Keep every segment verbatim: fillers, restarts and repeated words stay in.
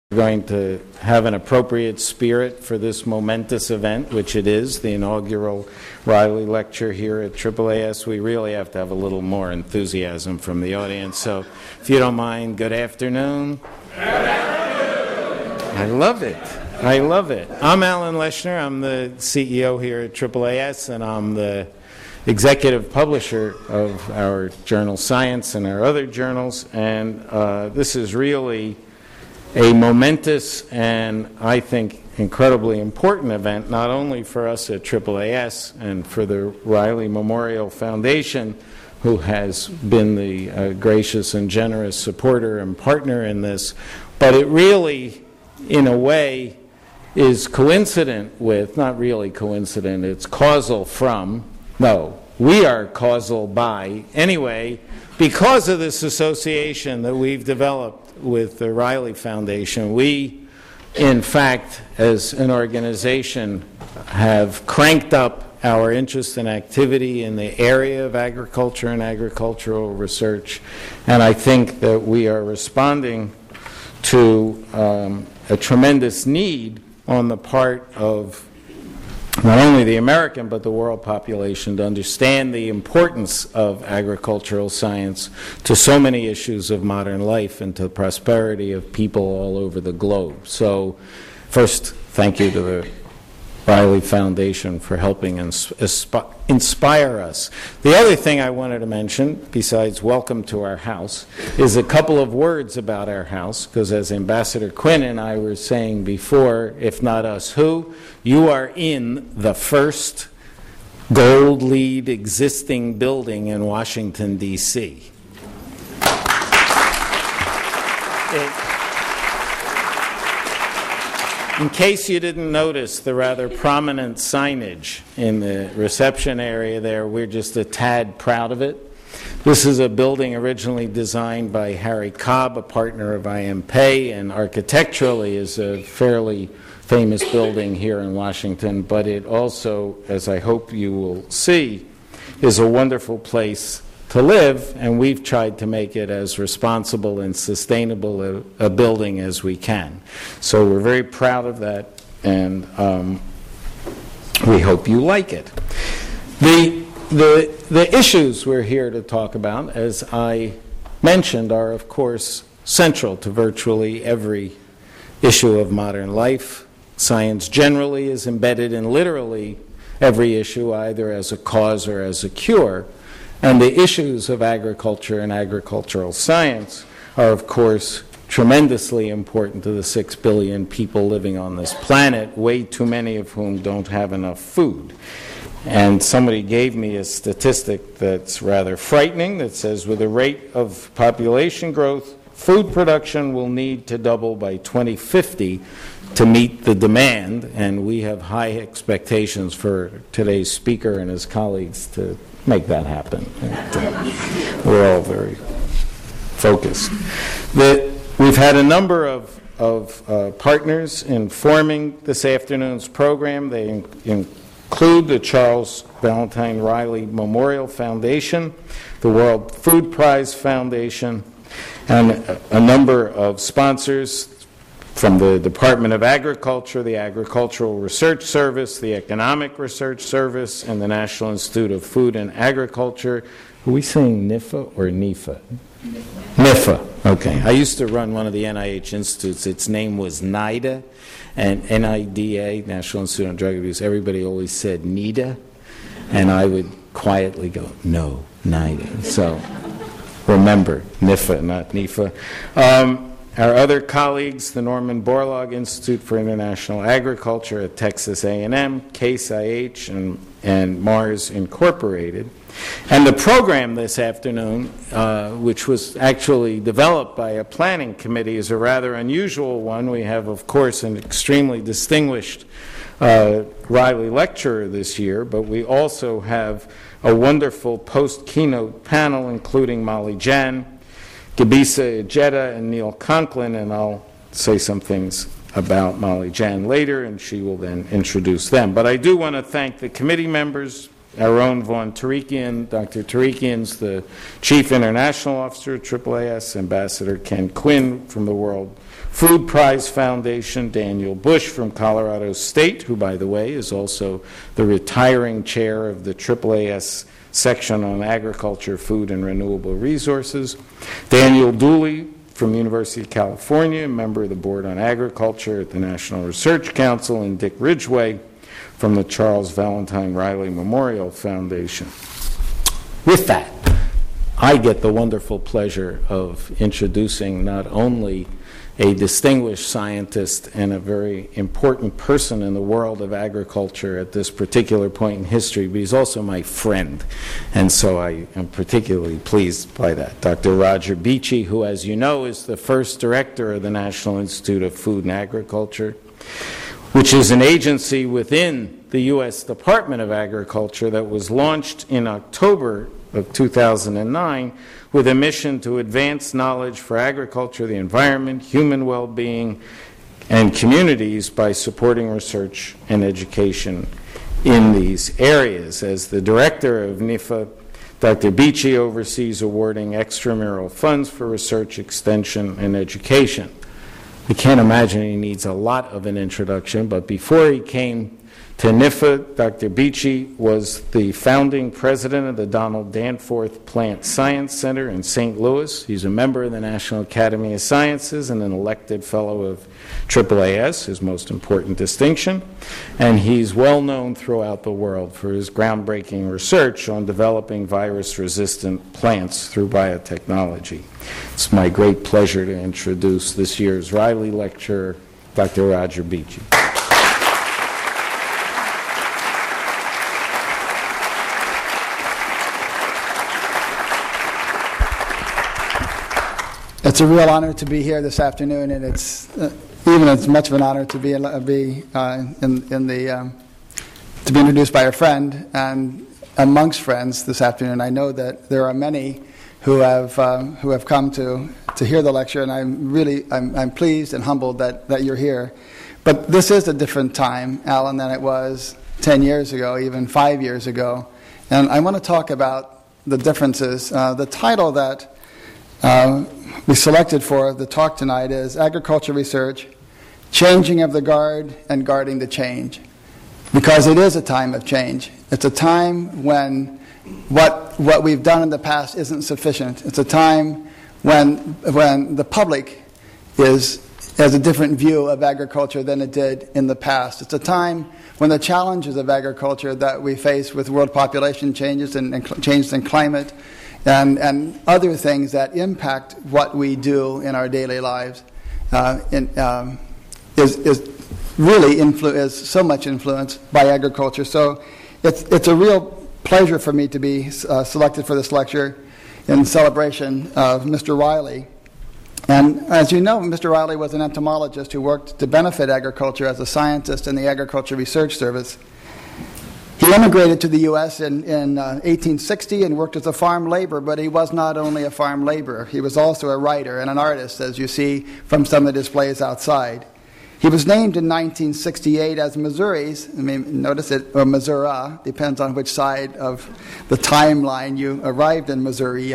going to have an appropriate spirit for this momentous event, which it is, the inaugural Riley Lecture here at triple A S. We really have to have a little more enthusiasm from the audience. So if you don't mind, good afternoon. Good afternoon. I love it. I love it. I'm Alan Leshner. I'm the C E O here at triple A S, and I'm the executive publisher of our journal Science and our other journals. And uh, this is really a momentous and, I think, incredibly important event, not only for us at triple A S and for the Riley Memorial Foundation, who has been the uh, gracious and generous supporter and partner in this, but it really, in a way, is coincident with, not really coincident, it's causal from, no, we are causal by, anyway, because of this association that we've developed with the Riley Foundation. We, in fact, as an organization, have cranked up our interest and activity in the area of agriculture and agricultural research, and I think that we are responding to um, a tremendous need on the part of not only the American but the world population to understand the importance of agricultural science to so many issues of modern life and to the prosperity of people all over the globe. So first, thank you to the Riley Foundation for helping ins- inspire us. The other thing I wanted to mention, besides welcome to our house, is a couple of words about our house, because as Ambassador Quinn and I were saying before, if not us, who? You are in the first gold lead existing building in Washington, D C It, In case you didn't notice the rather prominent signage in the reception area there, we're just a tad proud of it. This is a building originally designed by Harry Cobb, a partner of I M P E, and architecturally is a fairly famous building here in Washington, but it also, as I hope you will see, is a wonderful place to live, and we've tried to make it as responsible and sustainable a, a building as we can. So we're very proud of that, and um, we hope you like it. The, the, the issues we're here to talk about, as I mentioned, are of course central to virtually every issue of modern life. Science generally is embedded in literally every issue, either as a cause or as a cure. And the issues of agriculture and agricultural science are, of course, tremendously important to the six billion people living on this planet, way too many of whom don't have enough food. And somebody gave me a statistic that's rather frightening that says with a rate of population growth, food production will need to double by twenty fifty to meet the demand, and we have high expectations for today's speaker and his colleagues to make that happen. We're all very focused. The, we've had a number of, of uh, partners in forming this afternoon's program. They in, include the Charles Valentine Riley Memorial Foundation, the World Food Prize Foundation, and a, a number of sponsors from the Department of Agriculture, the Agricultural Research Service, the Economic Research Service, and the National Institute of Food and Agriculture. Are we saying NIFA or NIFA? NIFA. Okay. I used to run one of the N I H institutes. Its name was NIDA, and N I D A, National Institute on Drug Abuse. Everybody always said NIDA, and I would quietly go, no, NIDA. So remember, NIFA, not NIFA. Um, Our other colleagues, the Norman Borlaug Institute for International Agriculture at Texas A and M, Case I H, and, and Mars Incorporated. And the program this afternoon, uh, which was actually developed by a planning committee, is a rather unusual one. We have, of course, an extremely distinguished uh, Riley lecturer this year, but we also have a wonderful post-keynote panel, including Molly Jan, Gebisa Ejeta, and Neil Conklin, and I'll say some things about Molly Jan later, and she will then introduce them. But I do want to thank the committee members, our own Vaughn Tarikian. Doctor Tarikian's the Chief International Officer at triple A S, Ambassador Ken Quinn from the World Food Prize Foundation, Daniel Bush from Colorado State, who, by the way, is also the retiring chair of the triple A S section on agriculture, food, and renewable resources. Daniel Dooley from University of California, member of the Board on Agriculture at the National Research Council, and Dick Ridgway from the Charles Valentine Riley Memorial Foundation. With that, I get the wonderful pleasure of introducing not only a distinguished scientist and a very important person in the world of agriculture at this particular point in history, but he's also my friend. And so I am particularly pleased by that. Doctor Roger Beachy, who, as you know, is the first director of the National Institute of Food and Agriculture, which is an agency within the U S Department of Agriculture that was launched in October of two thousand nine with a mission to advance knowledge for agriculture, the environment, human well-being, and communities by supporting research and education in these areas. As the director of N I F A, Doctor Beachy oversees awarding extramural funds for research, extension, and education. I can't imagine he needs a lot of an introduction, but before he came to N I F A, Doctor Beachy was the founding president of the Donald Danforth Plant Science Center in Saint Louis. He's a member of the National Academy of Sciences and an elected fellow of triple A S, his most important distinction. And he's well known throughout the world for his groundbreaking research on developing virus-resistant plants through biotechnology. It's my great pleasure to introduce this year's Riley Lecturer, Doctor Roger Beachy. It's a real honor to be here this afternoon, and it's uh, even as much of an honor to be uh, be uh, in in the um, to be introduced by a friend and amongst friends this afternoon. I know that there are many who have uh, who have come to to hear the lecture, and I'm really I'm I'm pleased and humbled that that you're here. But this is a different time, Alan, than it was ten years ago, even five years ago, and I want to talk about the differences. Uh, the title that Uh, we selected for the talk tonight is Agriculture Research, Changing of the Guard and Guarding the Change. Because it is a time of change. It's a time when what what we've done in the past isn't sufficient. It's a time when when the public is has a different view of agriculture than it did in the past. It's a time when the challenges of agriculture that we face with world population changes and, and cl- changes in climate And, and other things that impact what we do in our daily lives uh, in, um, is, is really influ- is so much influenced by agriculture. So it's, it's a real pleasure for me to be uh, selected for this lecture in celebration of Mister Riley. And as you know, Mister Riley was an entomologist who worked to benefit agriculture as a scientist in the Agriculture Research Service. He immigrated to the U S in, in uh, eighteen sixty and worked as a farm laborer, but he was not only a farm laborer. He was also a writer and an artist, as you see from some of the displays outside. He was named in nineteen sixty-eight as Missouri's, I mean, notice it, or Missouri, depends on which side of the timeline you arrived in Missouri.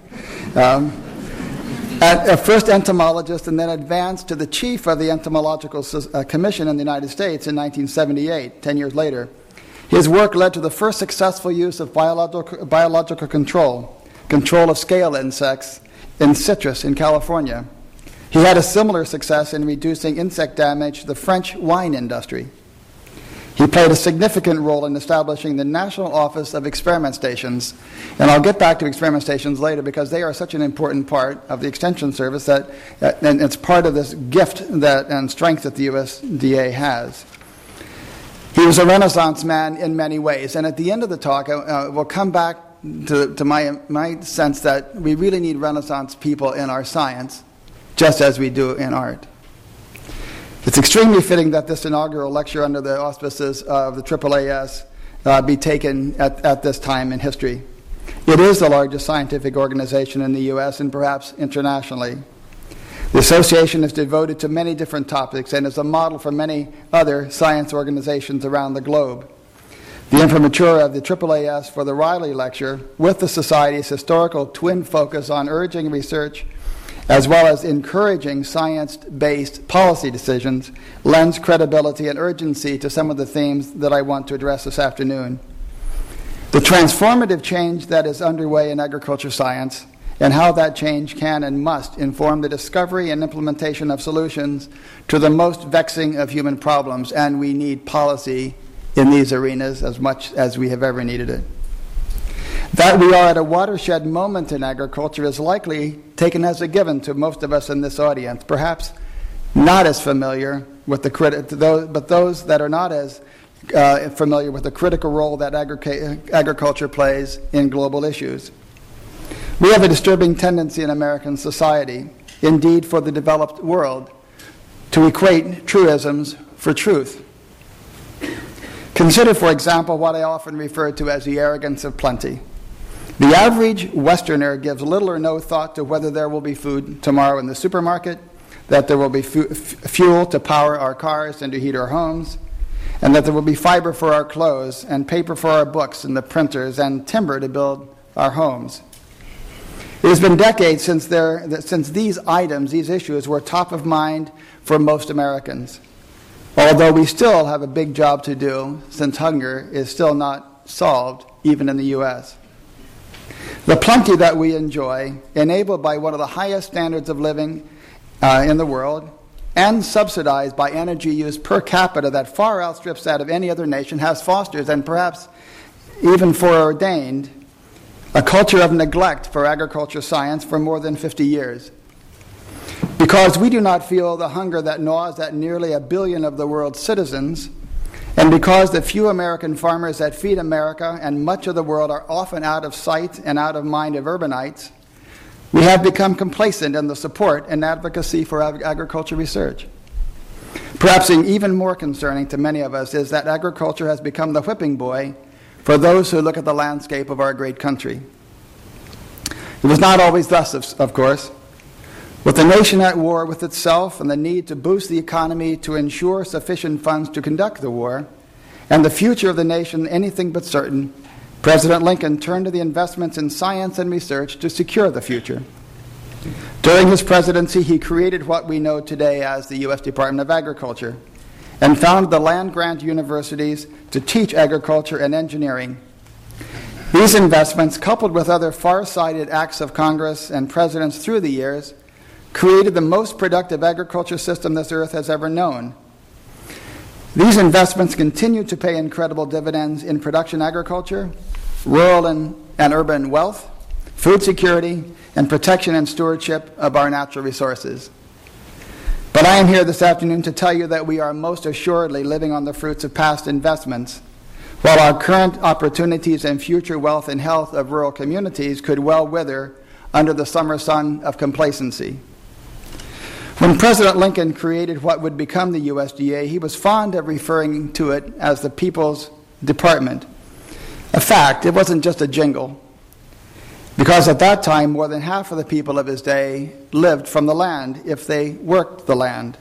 Um, at, a first entomologist, and then advanced to the chief of the Entomological uh, Commission in the United States in nineteen seventy-eight, ten years later. His work led to the first successful use of biological, biological control, control of scale insects in citrus in California. He had a similar success in reducing insect damage to the French wine industry. He played a significant role in establishing the National Office of Experiment Stations. And I'll get back to experiment stations later because they are such an important part of the Extension Service that, and it's part of this gift that and strength that the U S D A has. He was a Renaissance man in many ways, and at the end of the talk, uh, we'll come back to, to my, my sense that we really need Renaissance people in our science, just as we do in art. It's extremely fitting that this inaugural lecture under the auspices of the triple A S uh, be taken at, at this time in history. It is the largest scientific organization in the U S and perhaps internationally. The association is devoted to many different topics and is a model for many other science organizations around the globe. The imprimatur of the triple A S for the Riley Lecture, with the Society's historical twin focus on urging research as well as encouraging science-based policy decisions, lends credibility and urgency to some of the themes that I want to address this afternoon. The transformative change that is underway in agriculture science and how that change can and must inform the discovery and implementation of solutions to the most vexing of human problems, and we need policy in these arenas as much as we have ever needed it. That we are at a watershed moment in agriculture is likely taken as a given to most of us in this audience, perhaps not as familiar with the crit- those, but those that are not as uh, familiar with the critical role that agri- agriculture plays in global issues. We have a disturbing tendency in American society, indeed for the developed world, to equate truisms for truth. Consider, for example, what I often refer to as the arrogance of plenty. The average Westerner gives little or no thought to whether there will be food tomorrow in the supermarket, that there will be fu- f- fuel to power our cars and to heat our homes, and that there will be fiber for our clothes and paper for our books and the printers and timber to build our homes. It has been decades since, there, since these items, these issues, were top of mind for most Americans, although we still have a big job to do since hunger is still not solved, even in the U S The plenty that we enjoy, enabled by one of the highest standards of living uh, in the world, and subsidized by energy use per capita that far outstrips that of any other nation, has fostered and perhaps even foreordained a culture of neglect for agriculture science for more than fifty years. Because we do not feel the hunger that gnaws at nearly a billion of the world's citizens, and because the few American farmers that feed America and much of the world are often out of sight and out of mind of urbanites, we have become complacent in the support and advocacy for ag- agriculture research. Perhaps even more concerning to many of us is that agriculture has become the whipping boy for those who look at the landscape of our great country. It was not always thus, of, of course. With the nation at war with itself and the need to boost the economy to ensure sufficient funds to conduct the war, and the future of the nation anything but certain, President Lincoln turned to the investments in science and research to secure the future. During his presidency, he created what we know today as the U S Department of Agriculture, and founded the land-grant universities to teach agriculture and engineering. These investments, coupled with other far-sighted acts of Congress and presidents through the years, created the most productive agriculture system this earth has ever known. These investments continue to pay incredible dividends in production agriculture, rural and, and urban wealth, food security, and protection and stewardship of our natural resources. But I am here this afternoon to tell you that we are most assuredly living on the fruits of past investments, while our current opportunities and future wealth and health of rural communities could well wither under the summer sun of complacency. When President Lincoln created what would become the U S D A, he was fond of referring to it as the People's Department. A fact, it wasn't just a jingle, because at that time more than half of the people of his day lived from the land if they worked the land.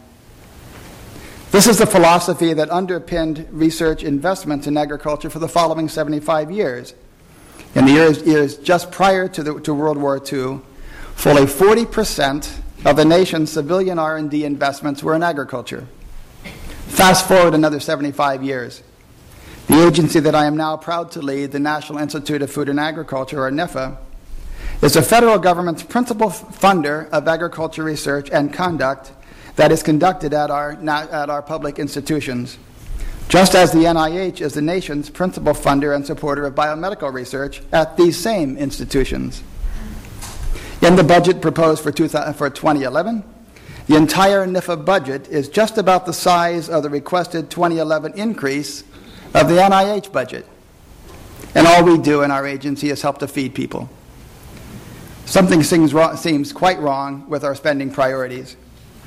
This is the philosophy that underpinned research investments in agriculture for the following seventy-five years. In the years, years just prior to, the, to World War Two, fully forty percent of the nation's civilian R and D investments were in agriculture. Fast forward another seventy-five years. The agency that I am now proud to lead, the National Institute of Food and Agriculture, or NIFA, is the federal government's principal funder of agriculture research and conduct that is conducted at our, at our public institutions, just as the N I H is the nation's principal funder and supporter of biomedical research at these same institutions. In the budget proposed for, two, for twenty eleven, the entire NIFA budget is just about the size of the requested twenty eleven increase of the N I H budget. And all we do in our agency is help to feed people. Something seems, wrong, seems quite wrong with our spending priorities.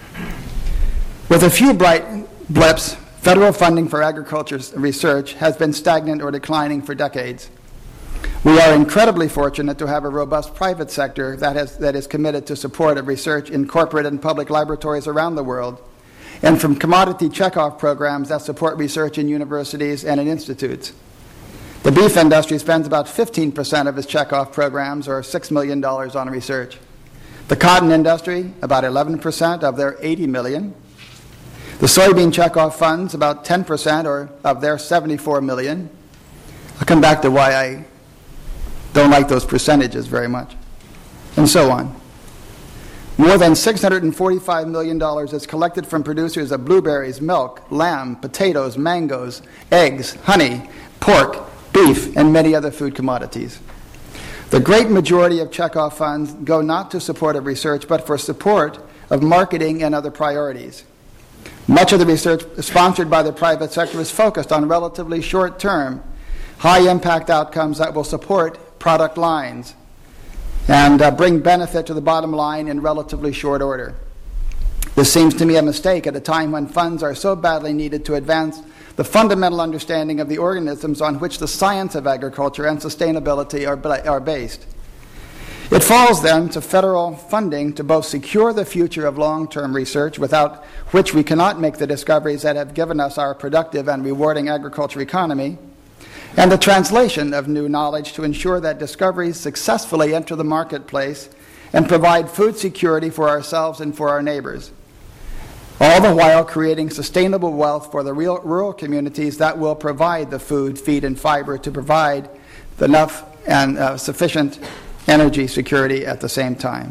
With a few bright blips, federal funding for agriculture research has been stagnant or declining for decades. We are incredibly fortunate to have a robust private sector that, has, that is committed to support of research in corporate and public laboratories around the world, and from commodity checkoff programs that support research in universities and in institutes. The beef industry spends about fifteen percent of its checkoff programs, or six million dollars, on research. The cotton industry, about eleven percent of their eighty million. The soybean checkoff funds, about ten percent or of their seventy-four million. I'll come back to why I don't like those percentages very much, and so on. More than six hundred forty-five million dollars is collected from producers of blueberries, milk, lamb, potatoes, mangoes, eggs, honey, pork, beef, and many other food commodities. The great majority of checkoff funds go not to support of research, but for support of marketing and other priorities. Much of the research sponsored by the private sector is focused on relatively short-term, high-impact outcomes that will support product lines and uh, bring benefit to the bottom line in relatively short order. This seems to me a mistake at a time when funds are so badly needed to advance the fundamental understanding of the organisms on which the science of agriculture and sustainability are, are based. It falls then to federal funding to both secure the future of long-term research, without which we cannot make the discoveries that have given us our productive and rewarding agriculture economy, and the translation of new knowledge to ensure that discoveries successfully enter the marketplace and provide food security for ourselves and for our neighbors, all the while creating sustainable wealth for the real rural communities that will provide the food, feed, and fiber to provide enough and uh, sufficient energy security at the same time.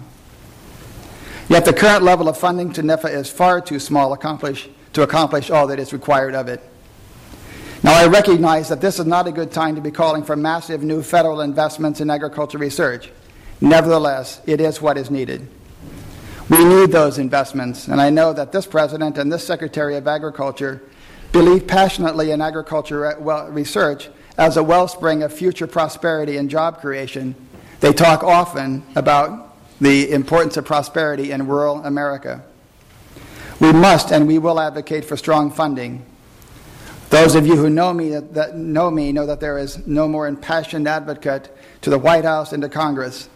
Yet the current level of funding to N I F A is far too small accomplish, to accomplish all that is required of it. Now, I recognize that this is not a good time to be calling for massive new federal investments in agriculture research. Nevertheless, it is what is needed. We need those investments, and I know that this President and this Secretary of Agriculture believe passionately in agriculture research as a wellspring of future prosperity and job creation. They talk often about the importance of prosperity in rural America. We must and we will advocate for strong funding. Those of you who know me that, that know me know that there is no more impassioned advocate to the White House and to Congress.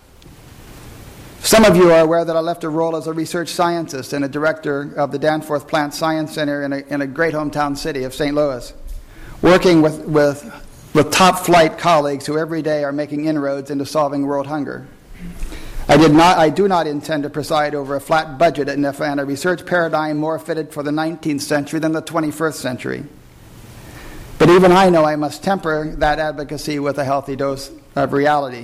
Some of you are aware that I left a role as a research scientist and a director of the Danforth Plant Science Center in a, in a great hometown city of Saint Louis, working with, with, with top-flight colleagues who every day are making inroads into solving world hunger. I, did not, I do not intend to preside over a flat budget at N I F A and a research paradigm more fitted for the nineteenth century than the twenty-first century. But even I know I must temper that advocacy with a healthy dose of reality.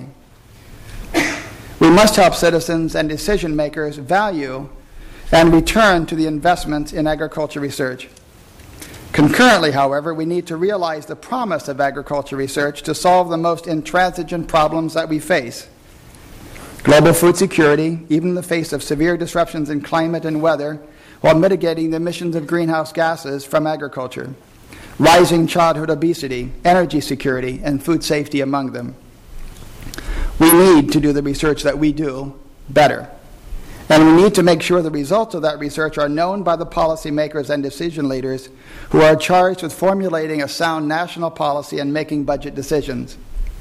We must help citizens and decision makers value and return to the investments in agriculture research. Concurrently, however, we need to realize the promise of agriculture research to solve the most intransigent problems that we face. Global food security, even in the face of severe disruptions in climate and weather, while mitigating the emissions of greenhouse gases from agriculture. Rising childhood obesity, energy security, and food safety among them. We need to do the research that we do better. And we need to make sure the results of that research are known by the policymakers and decision leaders who are charged with formulating a sound national policy and making budget decisions.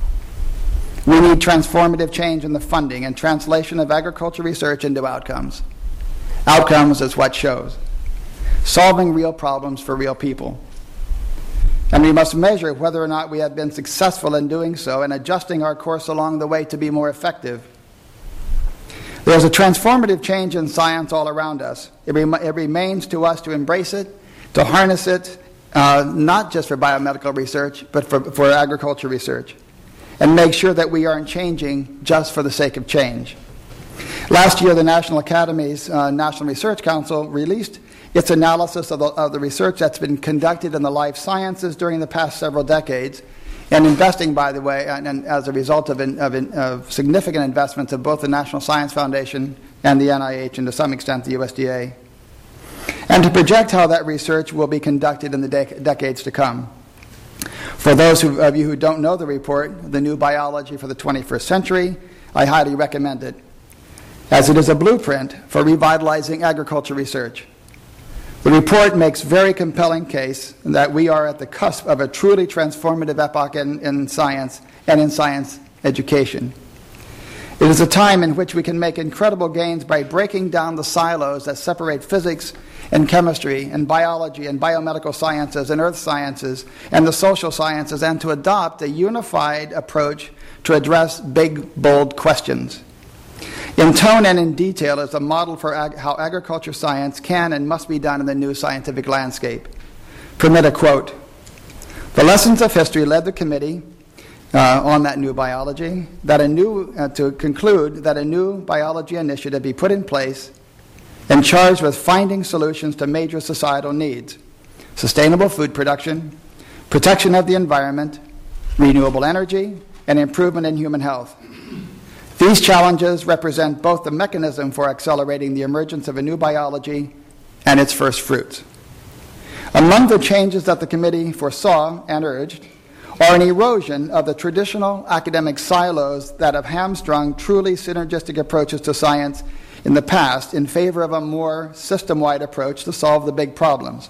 We need transformative change in the funding and translation of agriculture research into outcomes. Outcomes is what shows. Solving real problems for real people. And we must measure whether or not we have been successful in doing so and adjusting our course along the way to be more effective. There's a transformative change in science all around us. It, rem- it remains to us to embrace it, to harness it, uh, not just for biomedical research, but for, for agriculture research, and make sure that we aren't changing just for the sake of change. Last year, the National Academy's uh, National Research Council released its analysis of the, of the research that's been conducted in the life sciences during the past several decades, and investing, by the way, and, and as a result of, in, of, in, of significant investments of both the National Science Foundation and the N I H, and to some extent the U S D A, and to project how that research will be conducted in the dec- decades to come. For those who, of you who don't know the report, The New Biology for the twenty-first Century, I highly recommend it, as it is a blueprint for revitalizing agriculture research. The report makes very compelling case that we are at the cusp of a truly transformative epoch in, in science and in science education. It is a time in which we can make incredible gains by breaking down the silos that separate physics and chemistry and biology and biomedical sciences and earth sciences and the social sciences, and to adopt a unified approach to address big, bold questions. In tone and in detail is a model for ag- how agriculture science can and must be done in the new scientific landscape. Permit a quote. The lessons of history led the committee uh, on that new biology, that a new, uh, to conclude that a new biology initiative be put in place and charged with finding solutions to major societal needs: sustainable food production, protection of the environment, renewable energy, and improvement in human health. These challenges represent both the mechanism for accelerating the emergence of a new biology and its first fruits. Among the changes that the committee foresaw and urged are an erosion of the traditional academic silos that have hamstrung truly synergistic approaches to science in the past in favor of a more system-wide approach to solve the big problems.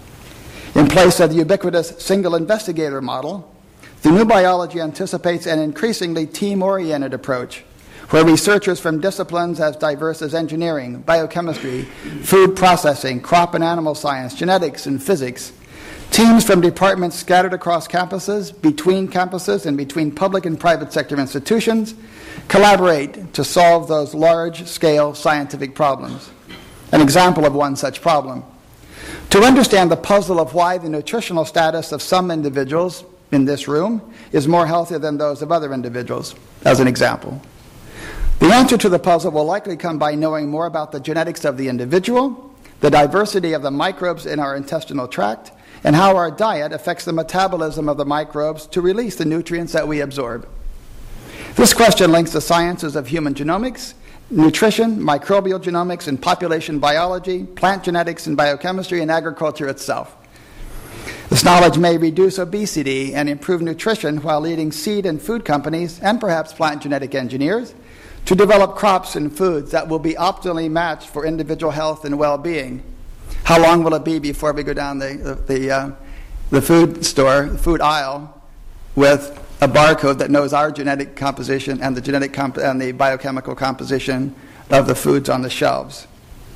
In place of the ubiquitous single investigator model, the new biology anticipates an increasingly team-oriented approach, where researchers from disciplines as diverse as engineering, biochemistry, food processing, crop and animal science, genetics, and physics, teams from departments scattered across campuses, between campuses, and between public and private sector institutions, collaborate to solve those large-scale scientific problems. An example of one such problem. To understand the puzzle of why the nutritional status of some individuals in this room is more healthy than those of other individuals, as an example. The answer to the puzzle will likely come by knowing more about the genetics of the individual, the diversity of the microbes in our intestinal tract, and how our diet affects the metabolism of the microbes to release the nutrients that we absorb. This question links the sciences of human genomics, nutrition, microbial genomics, and population biology, plant genetics and biochemistry, and agriculture itself. This knowledge may reduce obesity and improve nutrition while leading seed and food companies, and perhaps plant genetic engineers, to develop crops and foods that will be optimally matched for individual health and well-being. How long will it be before we go down the, the, the, uh, the food store, the food aisle, with a barcode that knows our genetic composition and the genetic comp- and the biochemical composition of the foods on the shelves?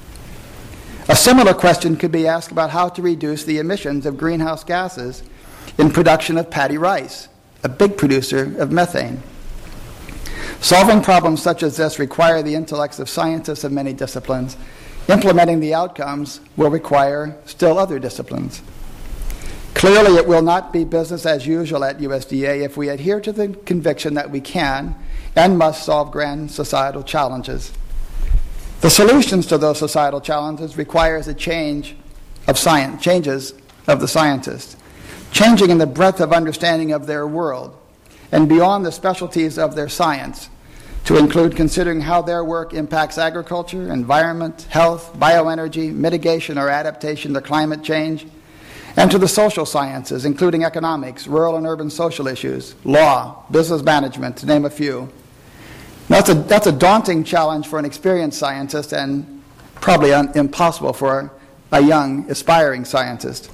A similar question could be asked about how to reduce the emissions of greenhouse gases in production of paddy rice, a big producer of methane. Solving problems such as this require the intellects of scientists of many disciplines. Implementing the outcomes will require still other disciplines. Clearly, it will not be business as usual at U S D A if we adhere to the conviction that we can and must solve grand societal challenges. The solutions to those societal challenges requires a change of science, changes of the scientists, changing in the breadth of understanding of their world and beyond the specialties of their science, to include considering how their work impacts agriculture, environment, health, bioenergy, mitigation or adaptation to climate change, and to the social sciences, including economics, rural and urban social issues, law, business management, to name a few. That's a, that's a daunting challenge for an experienced scientist and probably un, impossible for a young, aspiring scientist.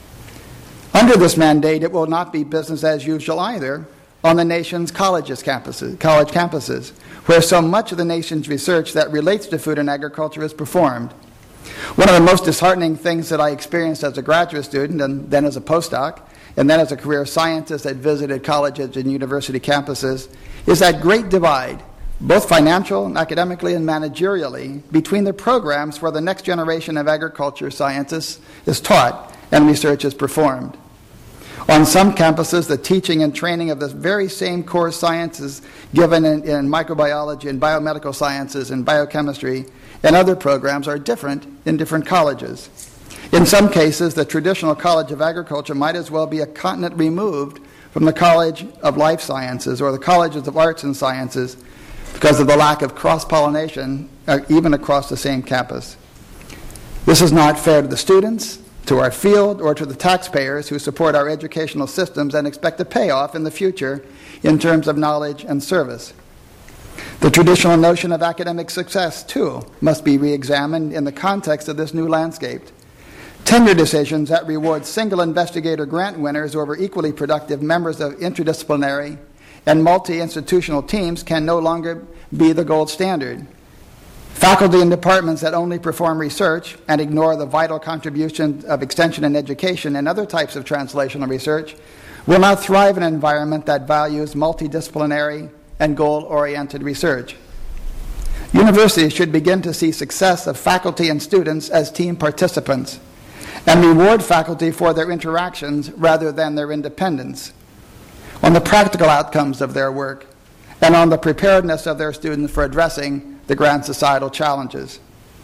Under this mandate, it will not be business as usual either on the nation's colleges campuses, college campuses, where so much of the nation's research that relates to food and agriculture is performed. One of the most disheartening things that I experienced as a graduate student, and then as a postdoc, and then as a career scientist that visited colleges and university campuses, is that great divide, both financial, and academically, and managerially, between the programs where the next generation of agriculture scientists is taught and research is performed. On some campuses, the teaching and training of the very same core sciences given in, in microbiology and biomedical sciences and biochemistry and other programs are different in different colleges. In some cases, the traditional College of Agriculture might as well be a continent removed from the College of Life Sciences or the Colleges of Arts and Sciences because of the lack of cross-pollination, uh, even across the same campus. This is not fair to the students, to our field, or to the taxpayers who support our educational systems and expect a payoff in the future in terms of knowledge and service. The traditional notion of academic success, too, must be re-examined in the context of this new landscape. Tenure decisions that reward single investigator grant winners over equally productive members of interdisciplinary and multi-institutional teams can no longer be the gold standard. Faculty in departments that only perform research and ignore the vital contribution of extension and education and other types of translational research will not thrive in an environment that values multidisciplinary and goal-oriented research. Universities should begin to see success of faculty and students as team participants and reward faculty for their interactions rather than their independence, on the practical outcomes of their work, and on the preparedness of their students for addressing the grand societal challenges.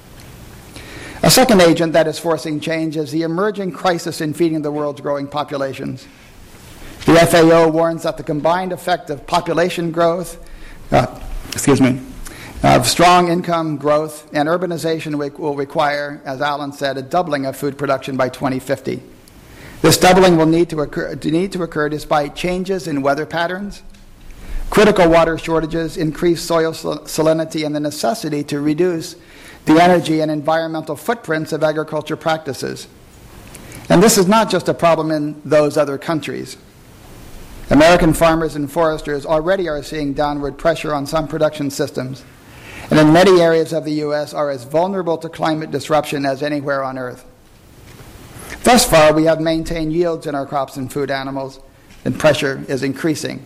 A second agent that is forcing change is the emerging crisis in feeding the world's growing populations. The F A O warns that the combined effect of population growth, uh, excuse me, of strong income growth and urbanization will require, as Alan said, a doubling of food production by twenty fifty. This doubling will need to occur, to need to occur despite changes in weather patterns, critical water shortages, increased soil salinity, and the necessity to reduce the energy and environmental footprints of agriculture practices. And this is not just a problem in those other countries. American farmers and foresters already are seeing downward pressure on some production systems, and in many areas of the U S are as vulnerable to climate disruption as anywhere on Earth. Thus far, we have maintained yields in our crops and food animals, and pressure is increasing.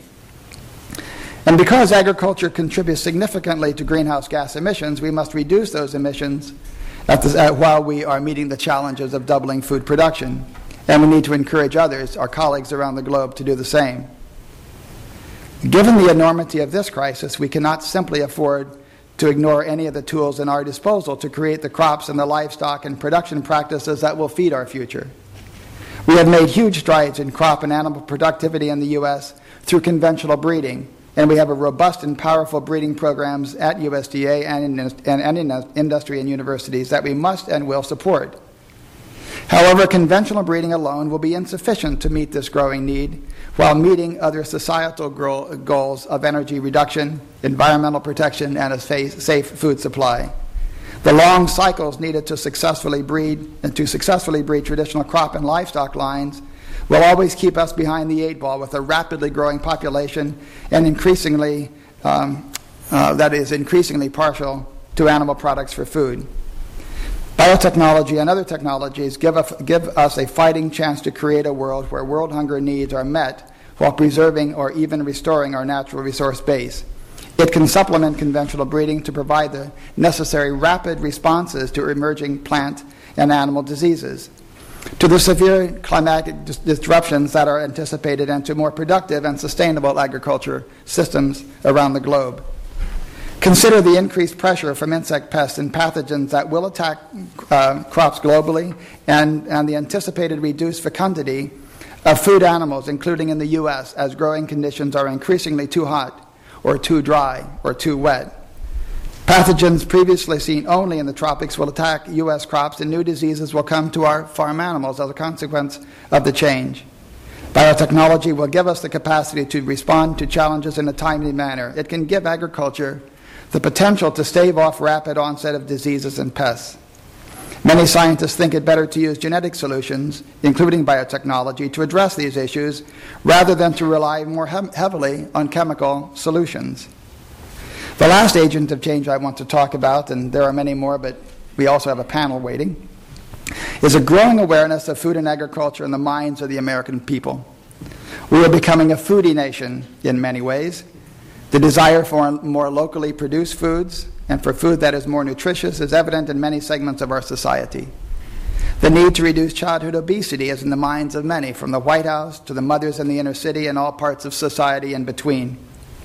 And because agriculture contributes significantly to greenhouse gas emissions, we must reduce those emissions at the, uh, while we are meeting the challenges of doubling food production. And we need to encourage others, our colleagues around the globe, to do the same. Given the enormity of this crisis, we cannot simply afford to ignore any of the tools in our disposal to create the crops and the livestock and production practices that will feed our future. We have made huge strides in crop and animal productivity in the U S through conventional breeding, and we have a robust and powerful breeding programs at U S D A and in, and, and in industry and universities that we must and will support. However, conventional breeding alone will be insufficient to meet this growing need while meeting other societal goals of energy reduction, environmental protection, and a safe food supply. The long cycles needed to successfully breed and to successfully breed traditional crop and livestock lines will always keep us behind the eight ball with a rapidly growing population and increasingly, um, uh, that is increasingly partial to animal products for food. Biotechnology and other technologies give, a, give us a fighting chance to create a world where world hunger needs are met while preserving or even restoring our natural resource base. It can supplement conventional breeding to provide the necessary rapid responses to emerging plant and animal diseases, to the severe climatic dis- disruptions that are anticipated, and to more productive and sustainable agriculture systems around the globe. Consider the increased pressure from insect pests and pathogens that will attack uh, crops globally, and, and the anticipated reduced fecundity of food animals, including in the U S, as growing conditions are increasingly too hot or too dry or too wet. Pathogens previously seen only in the tropics will attack U S crops, and new diseases will come to our farm animals as a consequence of the change. Biotechnology will give us the capacity to respond to challenges in a timely manner. It can give agriculture the potential to stave off rapid onset of diseases and pests. Many scientists think it better to use genetic solutions, including biotechnology, to address these issues rather than to rely more he- heavily on chemical solutions. The last agent of change I want to talk about, and there are many more, but we also have a panel waiting, is a growing awareness of food and agriculture in the minds of the American people. We are becoming a foodie nation in many ways. The desire for more locally produced foods and for food that is more nutritious is evident in many segments of our society. The need to reduce childhood obesity is in the minds of many, from the White House to the mothers in the inner city and all parts of society in between.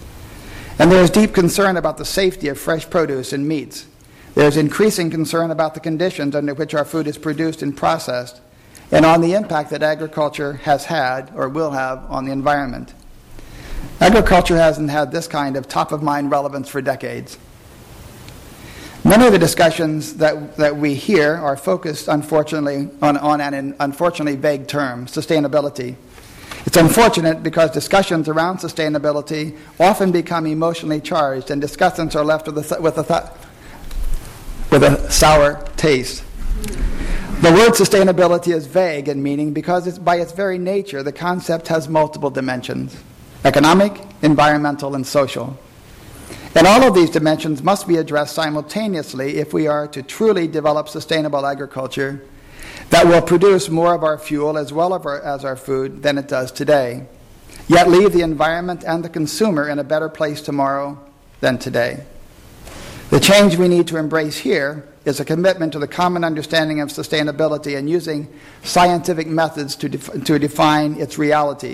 And there is deep concern about the safety of fresh produce and meats. There is increasing concern about the conditions under which our food is produced and processed, and on the impact that agriculture has had or will have on the environment. Agriculture hasn't had this kind of top-of-mind relevance for decades. Many of the discussions that, that we hear are focused, unfortunately, on, on an unfortunately vague term, sustainability. It's unfortunate because discussions around sustainability often become emotionally charged, and discussants are left with a, with a, th- with a sour taste. The word sustainability is vague in meaning because it's, by its very nature, the concept has multiple dimensions: economic, environmental, and social. And all of these dimensions must be addressed simultaneously if we are to truly develop sustainable agriculture that will produce more of our fuel as well as our food than it does today, yet leave the environment and the consumer in a better place tomorrow than today. The change we need to embrace here is a commitment to the common understanding of sustainability and using scientific methods to, def- to define its reality.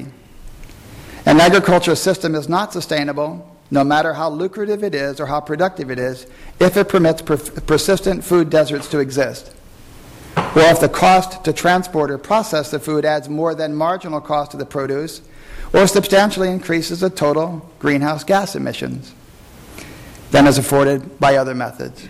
An agricultural system is not sustainable, no matter how lucrative it is or how productive it is, if it permits per- persistent food deserts to exist, or if the cost to transport or process the food adds more than marginal cost to the produce, or substantially increases the total greenhouse gas emissions than is afforded by other methods.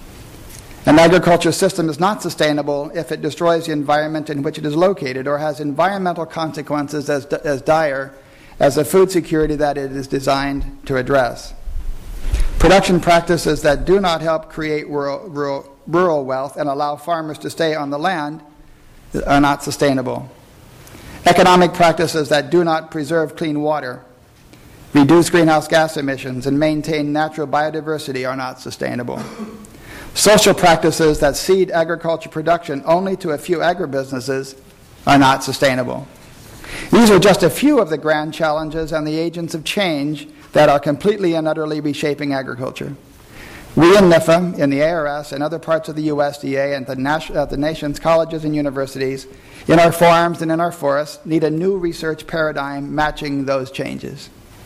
An agricultural system is not sustainable if it destroys the environment in which it is located or has environmental consequences as, as dire as the food security that it is designed to address. Production practices that do not help create rural, rural, rural wealth and allow farmers to stay on the land are not sustainable. Economic practices that do not preserve clean water, reduce greenhouse gas emissions, and maintain natural biodiversity are not sustainable. Social practices that cede agriculture production only to a few agribusinesses are not sustainable. These are just a few of the grand challenges and the agents of change that are completely and utterly reshaping agriculture. We in N I F A, in the A R S, and other parts of the U S D A, and the, nas- uh, the nation's colleges and universities, in our farms and in our forests, need a new research paradigm matching those changes.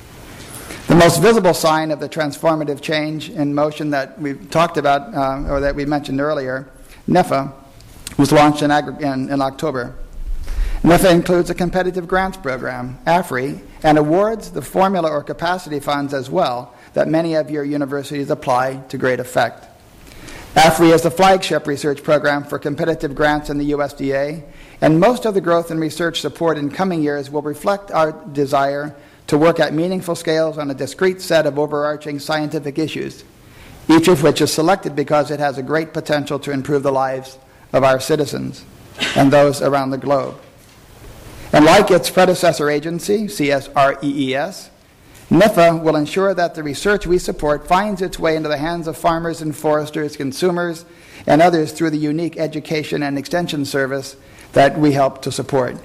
The most visible sign of the transformative change in motion that we talked about, uh, or that we mentioned earlier, N I F A, was launched in, agri- in, in October. N I F A includes a competitive grants program, A F R I, and awards the formula or capacity funds as well that many of your universities apply to great effect. A F R I is the flagship research program for competitive grants in the U S D A, and most of the growth in research support in coming years will reflect our desire to work at meaningful scales on a discrete set of overarching scientific issues, each of which is selected because it has a great potential to improve the lives of our citizens and those around the globe. And like its predecessor agency, C S R E E S, N I F A will ensure that the research we support finds its way into the hands of farmers and foresters, consumers, and others through the unique education and extension service that we help to support.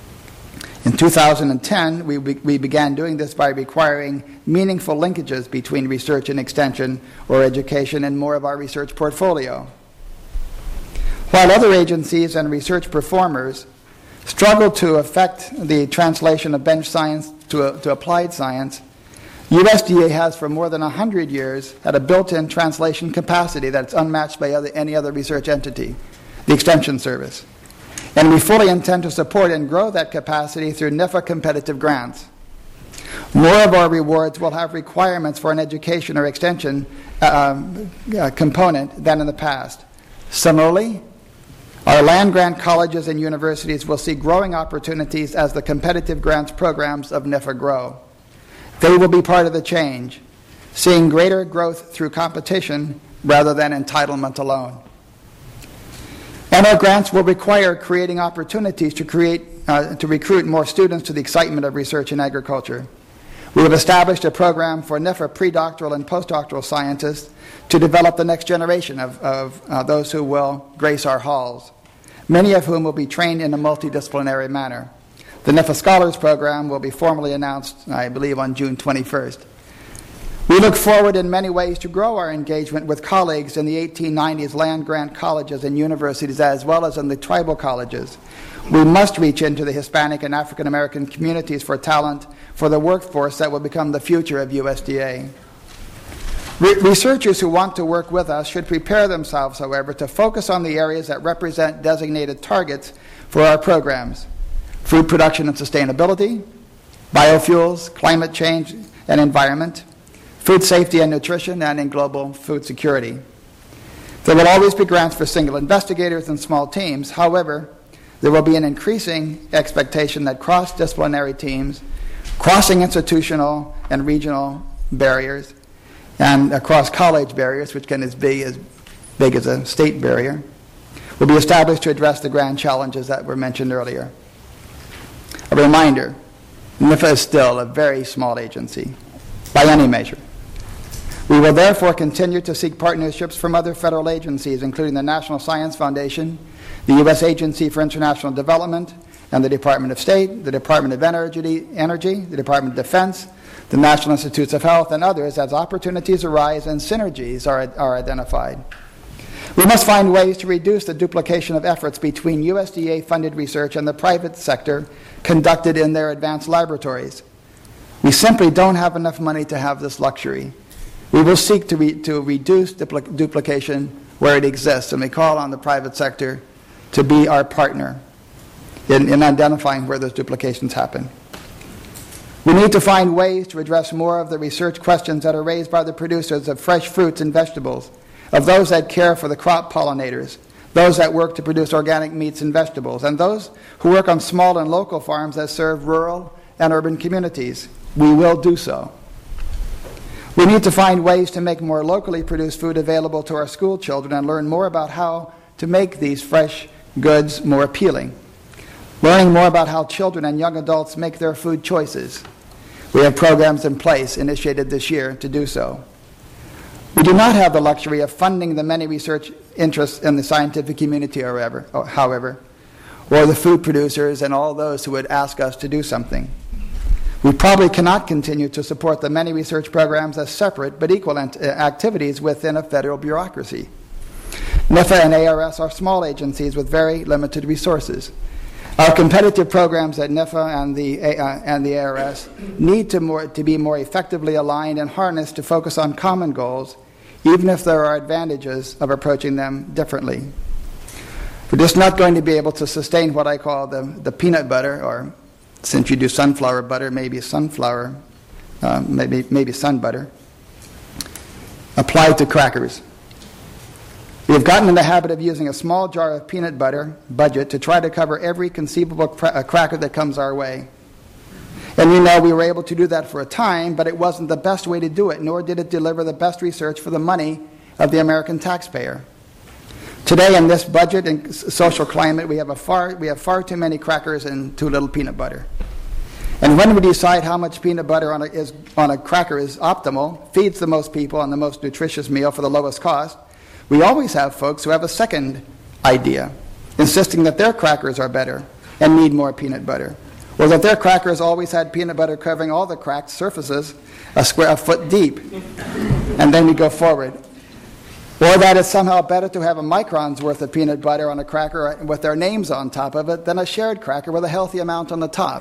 In two thousand ten, we, we began doing this by requiring meaningful linkages between research and extension or education in more of our research portfolio. While other agencies and research performers struggle to affect the translation of bench science to, a, to applied science, U S D A has for more than one hundred years had a built-in translation capacity that's unmatched by other, any other research entity, the Extension Service. And we fully intend to support and grow that capacity through N I F A competitive grants. More of our rewards will have requirements for an education or extension uh, uh, component than in the past. Similarly, our land-grant colleges and universities will see growing opportunities as the competitive grants programs of N I F A grow. They will be part of the change, seeing greater growth through competition rather than entitlement alone. And our grants will require creating opportunities to create, uh, to recruit more students to the excitement of research in agriculture. We have established a program for N I F A predoctoral and postdoctoral scientists to develop the next generation of, of uh, those who will grace our halls, many of whom will be trained in a multidisciplinary manner. The N I F A Scholars Program will be formally announced, I believe, on June twenty-first. We look forward in many ways to grow our engagement with colleagues in the eighteen nineties land-grant colleges and universities as well as in the tribal colleges. We must reach into the Hispanic and African American communities for talent for the workforce that will become the future of U S D A. Re- researchers who want to work with us should prepare themselves, however, to focus on the areas that represent designated targets for our programs: food production and sustainability, biofuels, climate change and environment, food safety and nutrition, and in global food security. There will always be grants for single investigators and small teams. However, there will be an increasing expectation that cross-disciplinary teams, crossing institutional and regional barriers, and across college barriers, which can be as big as a state barrier, will be established to address the grand challenges that were mentioned earlier. A reminder, N I F A is still a very small agency, by any measure. We will therefore continue to seek partnerships from other federal agencies, including the National Science Foundation, the U S Agency for International Development, and the Department of State, the Department of Energy, Energy, the Department of Defense, the National Institutes of Health, and others as opportunities arise and synergies are, are identified. We must find ways to reduce the duplication of efforts between U S D A-funded research and the private sector conducted in their advanced laboratories. We simply don't have enough money to have this luxury. We will seek to, re to reduce dupl duplication where it exists, and we call on the private sector to be our partner in, in identifying where those duplications happen. We need to find ways to address more of the research questions that are raised by the producers of fresh fruits and vegetables, of those that care for the crop pollinators, those that work to produce organic meats and vegetables, and those who work on small and local farms that serve rural and urban communities. We will do so. We need to find ways to make more locally produced food available to our school children and learn more about how to make these fresh goods more appealing. Learning more about how children and young adults make their food choices. We have programs in place initiated this year to do so. We do not have the luxury of funding the many research interests in the scientific community, however, however, or the food producers and all those who would ask us to do something. We probably cannot continue to support the many research programs as separate but equal activities within a federal bureaucracy. NIFA and A R S are small agencies with very limited resources. Our competitive programs at NIFA and the, uh, and the A R S need to, more, to be more effectively aligned and harnessed to focus on common goals, even if there are advantages of approaching them differently. We're just not going to be able to sustain what I call the, the peanut butter, or since you do sunflower butter, maybe sunflower, uh, maybe, maybe sun butter, applied to crackers. We have gotten in the habit of using a small jar of peanut butter budget to try to cover every conceivable cra cracker that comes our way. And we know we were able to do that for a time, but it wasn't the best way to do it, nor did it deliver the best research for the money of the American taxpayer. Today, in this budget and social climate, we have, a far, we have far too many crackers and too little peanut butter. And when we decide how much peanut butter on a, is, on a cracker is optimal, feeds the most people, and the most nutritious meal for the lowest cost, we always have folks who have a second idea, insisting that their crackers are better and need more peanut butter, or that their crackers always had peanut butter covering all the cracked surfaces a square a foot deep. And then we go forward. Or that it's somehow better to have a micron's worth of peanut butter on a cracker with their names on top of it than a shared cracker with a healthy amount on the top.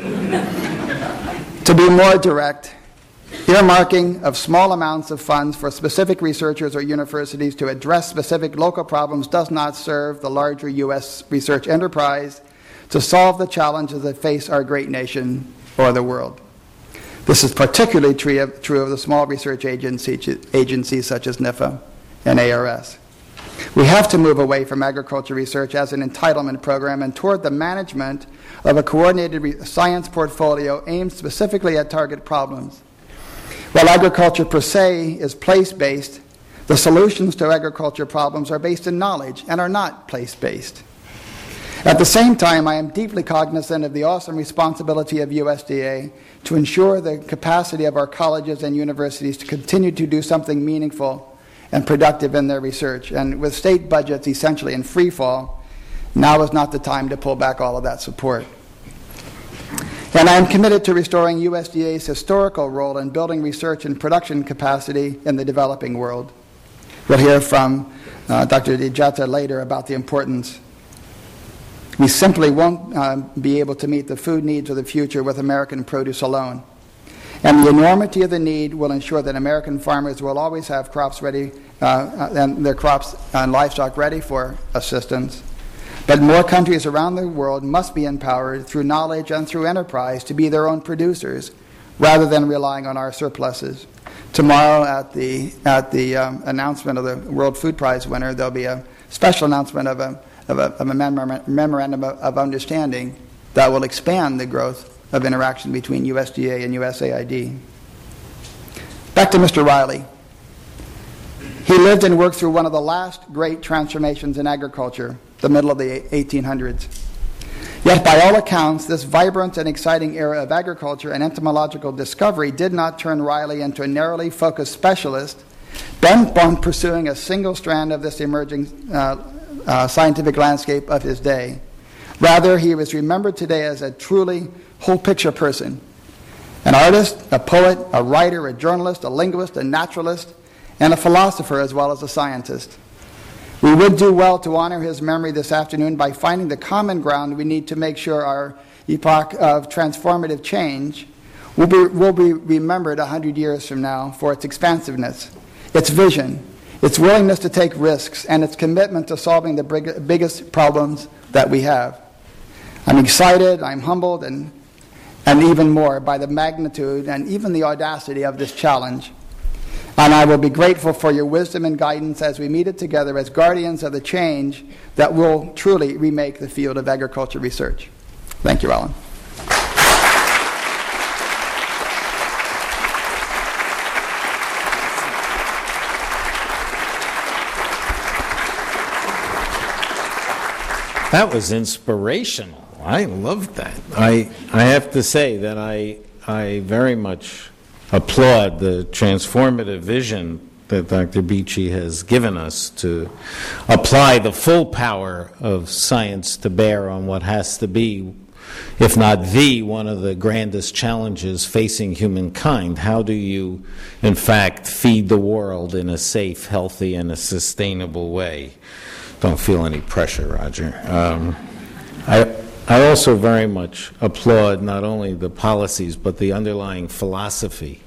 To be more direct, earmarking of small amounts of funds for specific researchers or universities to address specific local problems does not serve the larger U S research enterprise to solve the challenges that face our great nation or the world. This is particularly true of, true of the small research agency, agencies such as NIFA and A R S. We have to move away from agriculture research as an entitlement program and toward the management of a coordinated science portfolio aimed specifically at target problems. While agriculture per se is place-based, the solutions to agriculture problems are based in knowledge and are not place-based. At the same time, I am deeply cognizant of the awesome responsibility of U S D A to ensure the capacity of our colleges and universities to continue to do something meaningful and productive in their research. And with state budgets essentially in free fall, now is not the time to pull back all of that support. And I am committed to restoring U S D A's historical role in building research and production capacity in the developing world. We'll hear from uh, Doctor Dijata later about the importance. We simply won't uh, be able to meet the food needs of the future with American produce alone. And the enormity of the need will ensure that American farmers will always have crops ready, uh, and their crops and livestock ready for assistance. But more countries around the world must be empowered through knowledge and through enterprise to be their own producers, rather than relying on our surpluses. Tomorrow at the, at the um, announcement of the World Food Prize winner, there'll be a special announcement of a, of a, of a memorandum of understanding that will expand the growth of interaction between U S D A and U S A I D. Back to Mister Riley. He lived and worked through one of the last great transformations in agriculture, the middle of the eighteen hundreds. Yet, by all accounts, this vibrant and exciting era of agriculture and entomological discovery did not turn Riley into a narrowly focused specialist bent on pursuing a single strand of this emerging uh, uh, scientific landscape of his day. Rather, he was remembered today as a truly whole-picture person, an artist, a poet, a writer, a journalist, a linguist, a naturalist, and a philosopher as well as a scientist. We would do well to honor his memory this afternoon by finding the common ground we need to make sure our epoch of transformative change will be, will be remembered a hundred years from now for its expansiveness, its vision, its willingness to take risks, and its commitment to solving the big, biggest problems that we have. I'm excited, I'm humbled, and, and even more by the magnitude and even the audacity of this challenge. And I will be grateful for your wisdom and guidance as we meet it together as guardians of the change that will truly remake the field of agriculture research. Thank you, Alan. That was inspirational. I loved that. I I have to say that I I very much applaud the transformative vision that Doctor Beachy has given us to apply the full power of science to bear on what has to be, if not the, one of the grandest challenges facing humankind. How do you, in fact, feed the world in a safe, healthy, and a sustainable way? Don't feel any pressure, Roger. Um, I I also very much applaud not only the policies but the underlying philosophy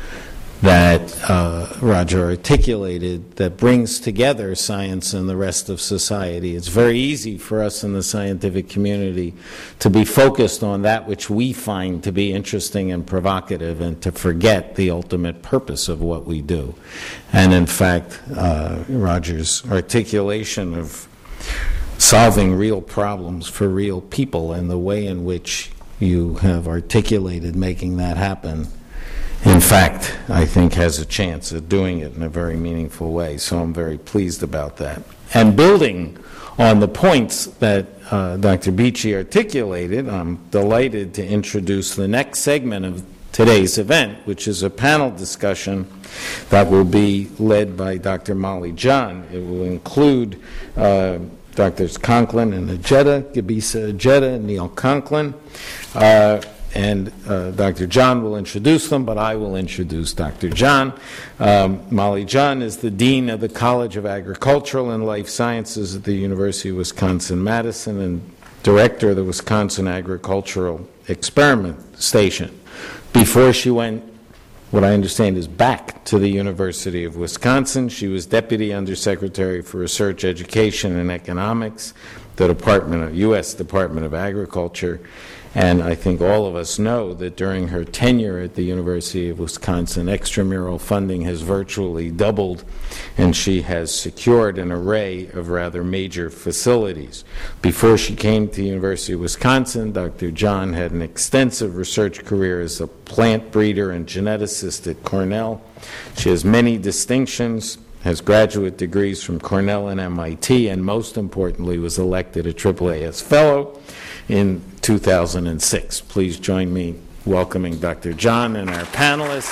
that uh, Roger articulated that brings together science and the rest of society. It's very easy for us in the scientific community to be focused on that which we find to be interesting and provocative and to forget the ultimate purpose of what we do. And in fact, uh, Roger's articulation of solving real problems for real people and the way in which you have articulated making that happen, in fact, I think has a chance of doing it in a very meaningful way. So I'm very pleased about that. And building on the points that uh, Doctor Beachy articulated, I'm delighted to introduce the next segment of today's event, which is a panel discussion that will be led by Doctor Molly John. It will include uh, Doctors Conklin and Ajeta, Gebisa Ajeta and Neil Conklin. Uh, and uh, Doctor John will introduce them, but I will introduce Doctor John. Um, Molly John is the Dean of the College of Agricultural and Life Sciences at the University of Wisconsin-Madison and Director of the Wisconsin Agricultural Experiment Station. Before she went, what I understand is back to the University of Wisconsin, she was Deputy Undersecretary for Research, Education, and Economics, the Department of U S Department of Agriculture. And I think all of us know that during her tenure at the University of Wisconsin, extramural funding has virtually doubled, and she has secured an array of rather major facilities. Before she came to the University of Wisconsin, Doctor John had an extensive research career as a plant breeder and geneticist at Cornell. She has many distinctions, has graduate degrees from Cornell and M I T, and most importantly was elected a triple A S Fellow in two thousand six. Please join me welcoming Doctor John and our panelists.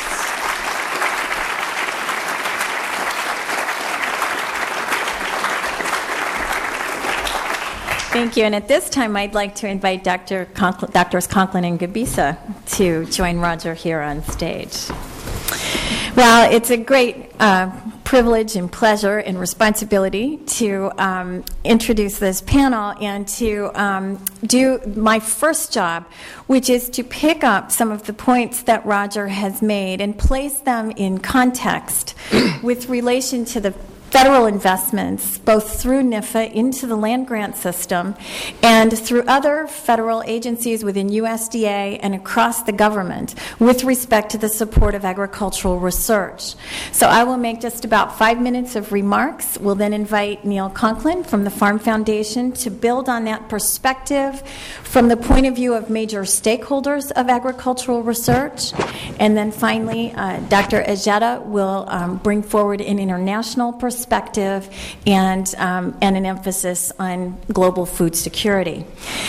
Thank you. And at this time, I'd like to invite Doctor Conklin, Doctors Conklin and Gebisa to join Roger here on stage. Well, it's a great uh, privilege and pleasure and responsibility to um, introduce this panel and to um, do my first job, which is to pick up some of the points that Roger has made and place them in context with relation to the federal investments, both through NIFA into the land grant system and through other federal agencies within U S D A and across the government with respect to the support of agricultural research. So I will make just about five minutes of remarks. We'll then invite Neil Conklin from the Farm Foundation to build on that perspective from the point of view of major stakeholders of agricultural research. And then finally, uh, Doctor Ajeta will um, bring forward an international perspective perspective and, um, and an emphasis on global food security.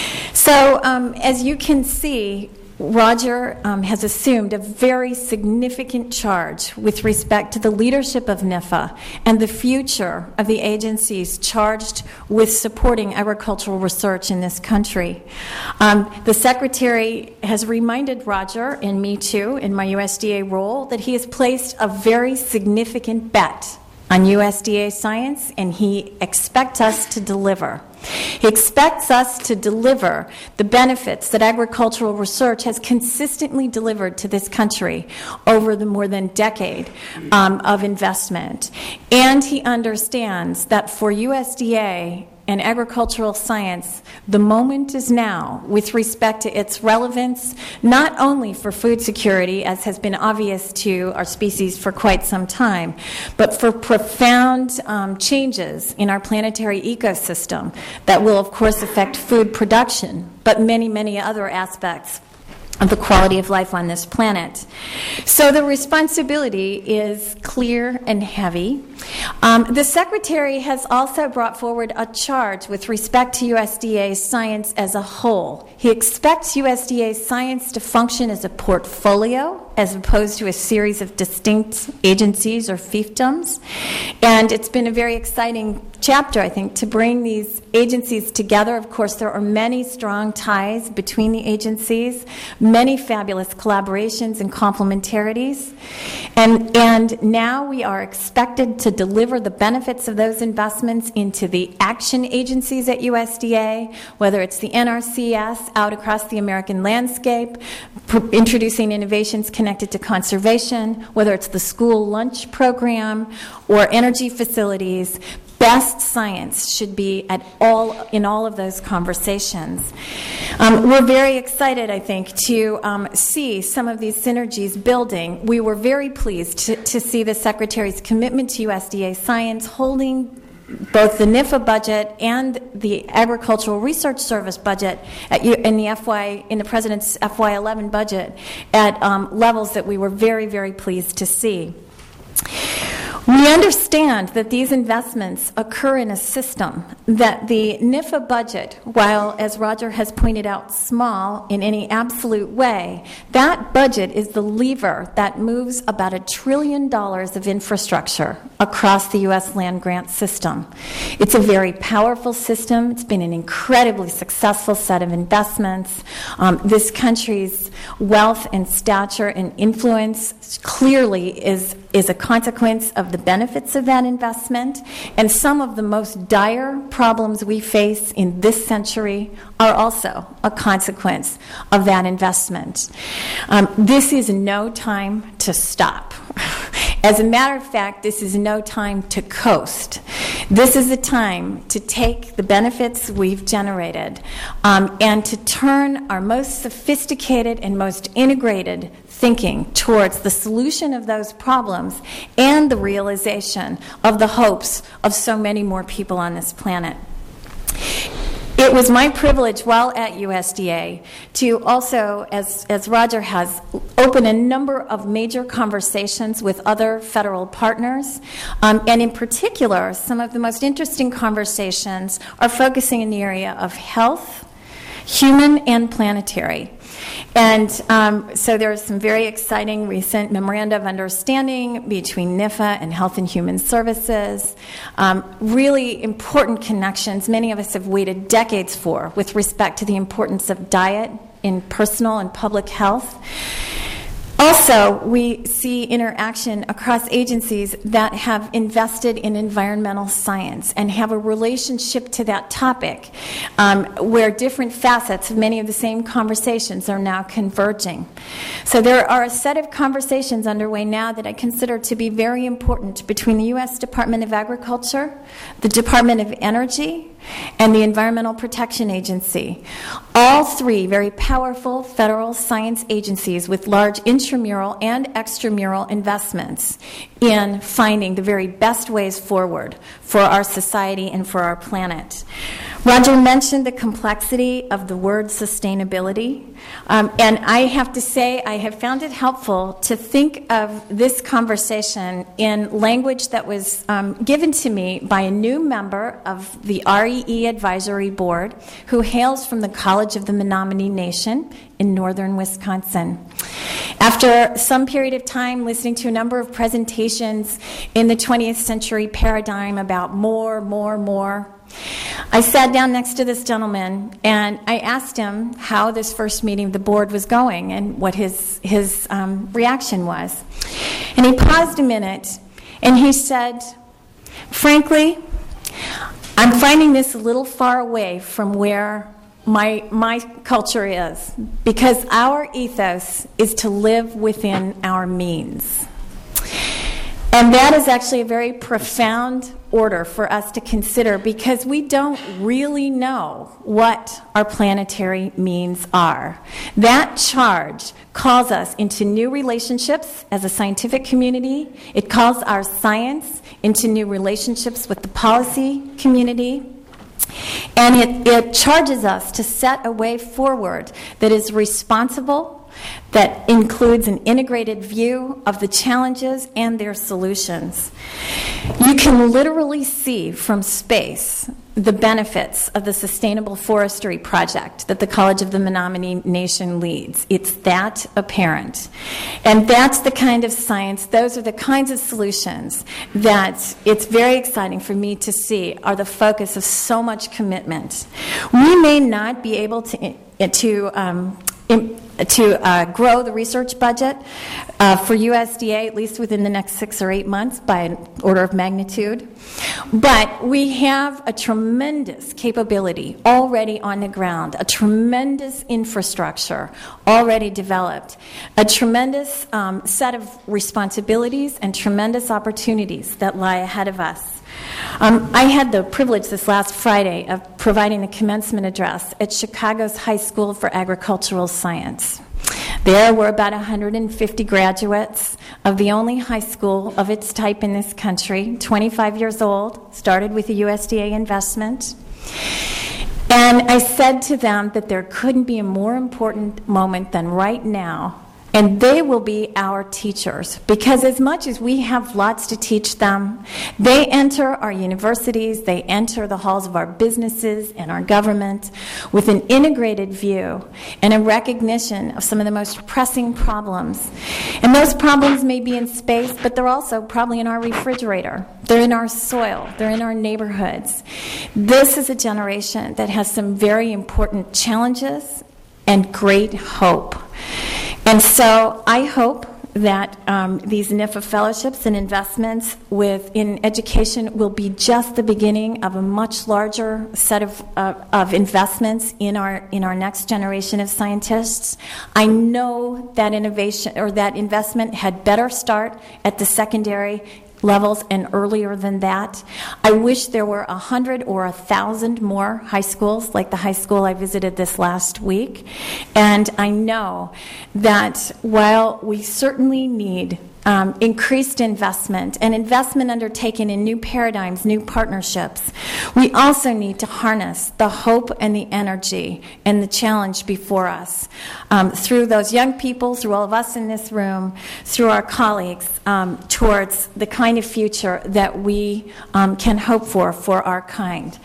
So um, as you can see, Roger um, has assumed a very significant charge with respect to the leadership of N I F A and the future of the agencies charged with supporting agricultural research in this country. Um, the Secretary has reminded Roger, and me too, in my U S D A role, that he has placed a very significant bet on U S D A science, and he expects us to deliver. He expects us to deliver the benefits that agricultural research has consistently delivered to this country over the more than decade um, of investment. And he understands that for U S D A and agricultural science, the moment is now with respect to its relevance, not only for food security, as has been obvious to our species for quite some time, but for profound um, changes in our planetary ecosystem that will, of course, affect food production, but many, many other aspects of the quality of life on this planet. So the responsibility is clear and heavy. Um, the Secretary has also brought forward a charge with respect to U S D A science as a whole. He expects U S D A science to function as a portfolio as opposed to a series of distinct agencies or fiefdoms. And it's been a very exciting chapter, I think, to bring these agencies together. Of course, there are many strong ties between the agencies, many fabulous collaborations and complementarities. And, and now we are expected to deliver the benefits of those investments into the action agencies at U S D A, whether it's the N R C S out across the American landscape, pr- introducing innovations connected to conservation, whether it's the school lunch program or energy facilities. Best science should be at all in all of those conversations. Um, we're very excited, I think, to um, see some of these synergies building. We were very pleased to, to see the Secretary's commitment to U S D A science holding both the N I F A budget and the Agricultural Research Service budget at, in the F Y in the President's F Y eleven budget at um, levels that we were very, very pleased to see. We understand that these investments occur in a system, that the N I F A budget, while, as Roger has pointed out, small in any absolute way, that budget is the lever that moves about a trillion dollars of infrastructure across the U S land grant system. It's a very powerful system. It's been an incredibly successful set of investments. Um, this country's wealth and stature and influence clearly is, is a consequence of the benefits of that investment, and some of the most dire problems we face in this century are also a consequence of that investment. Um, this is no time to stop. As a matter of fact, this is no time to coast. This is a time to take the benefits we've generated um, and to turn our most sophisticated and most integrated thinking towards the solution of those problems and the realization of the hopes of so many more people on this planet. It was my privilege while at U S D A to also, as, as Roger has, open a number of major conversations with other federal partners. Um, and in particular, some of the most interesting conversations are focusing in the area of health, human and planetary. And um, so there are some very exciting recent memoranda of understanding between N I F A and Health and Human Services. Um, really important connections many of us have waited decades for with respect to the importance of diet in personal and public health. Also, we see interaction across agencies that have invested in environmental science and have a relationship to that topic um, where different facets of many of the same conversations are now converging. So there are a set of conversations underway now that I consider to be very important between the U S Department of Agriculture, the Department of Energy, and the Environmental Protection Agency. All three very powerful federal science agencies with large intramural and extramural investments in finding the very best ways forward for our society and for our planet. Roger mentioned the complexity of the word sustainability, um, and I have to say I have found it helpful to think of this conversation in language that was um, given to me by a new member of the R E E Advisory Board who hails from the College of the Menominee Nation in northern Wisconsin. After some period of time listening to a number of presentations in the twentieth century paradigm about more, more, more, I sat down next to this gentleman and I asked him how this first meeting of the board was going and what his, his um, reaction was. And he paused a minute and he said, frankly, I'm finding this a little far away from where my, my culture is, because our ethos is to live within our means. And that is actually a very profound order for us to consider, because we don't really know what our planetary means are. That charge calls us into new relationships as a scientific community. It calls our science into new relationships with the policy community. And it, it charges us to set a way forward that is responsible, that includes an integrated view of the challenges and their solutions. You can literally see from space the benefits of the Sustainable Forestry Project that the College of the Menominee Nation leads. It's that apparent. And that's the kind of science, those are the kinds of solutions that it's very exciting for me to see are the focus of so much commitment. We may not be able to, to um, in, to uh, grow the research budget uh, for U S D A, at least within the next six or eight months, by an order of magnitude. But we have a tremendous capability already on the ground, a tremendous infrastructure already developed, a tremendous um, set of responsibilities and tremendous opportunities that lie ahead of us. Um, I had the privilege this last Friday of providing the commencement address at Chicago's High School for Agricultural Science. There were about one hundred fifty graduates of the only high school of its type in this country, twenty-five years old, started with a U S D A investment. And I said to them that there couldn't be a more important moment than right now. And they will be our teachers, because as much as we have lots to teach them, they enter our universities, they enter the halls of our businesses and our government with an integrated view and a recognition of some of the most pressing problems. And those problems may be in space, but they're also probably in our refrigerator. They're in our soil. They're in our neighborhoods. This is a generation that has some very important challenges and great hope. And so I hope that um, these N I F A fellowships and investments with, in education will be just the beginning of a much larger set of, uh, of investments in our, in our next generation of scientists. I know that innovation or that investment had better start at the secondary levels and earlier than that. I wish there were a hundred or a thousand more high schools like the high school I visited this last week. And I know that while we certainly need Um, increased investment and investment undertaken in new paradigms, new partnerships, we also need to harness the hope and the energy and the challenge before us um, through those young people, through all of us in this room, through our colleagues, um, towards the kind of future that we um, can hope for for our kind.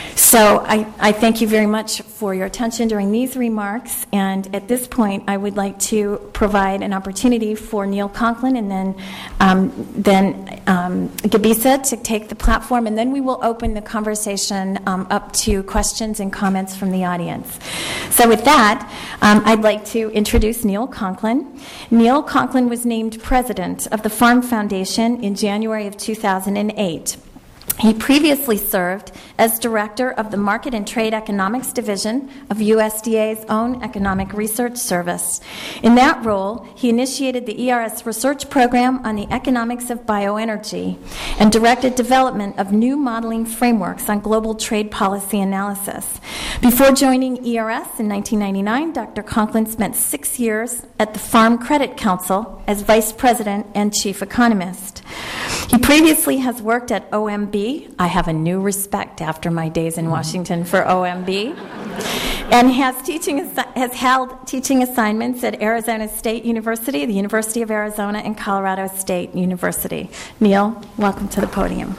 So I, I thank you very much for your attention during these remarks, and at this point I would like to provide an opportunity for Neil Conklin and then um, then um, Gebisa to take the platform, and then we will open the conversation um, up to questions and comments from the audience. So with that, um, I'd like to introduce Neil Conklin. Neil Conklin was named president of the Farm Foundation in January of two thousand eight. He previously served as director of the Market and Trade Economics Division of U S D A's own Economic Research Service. In that role, he initiated the E R S research program on the economics of bioenergy and directed development of new modeling frameworks on global trade policy analysis. Before joining E R S in nineteen ninety-nine, Doctor Conklin spent six years at the Farm Credit Council as vice president and chief economist. He previously has worked at O M B. I have a new respect after my days in Washington for O M B. And has teaching has held teaching assignments at Arizona State University, the University of Arizona, and Colorado State University. Neil, welcome to the podium.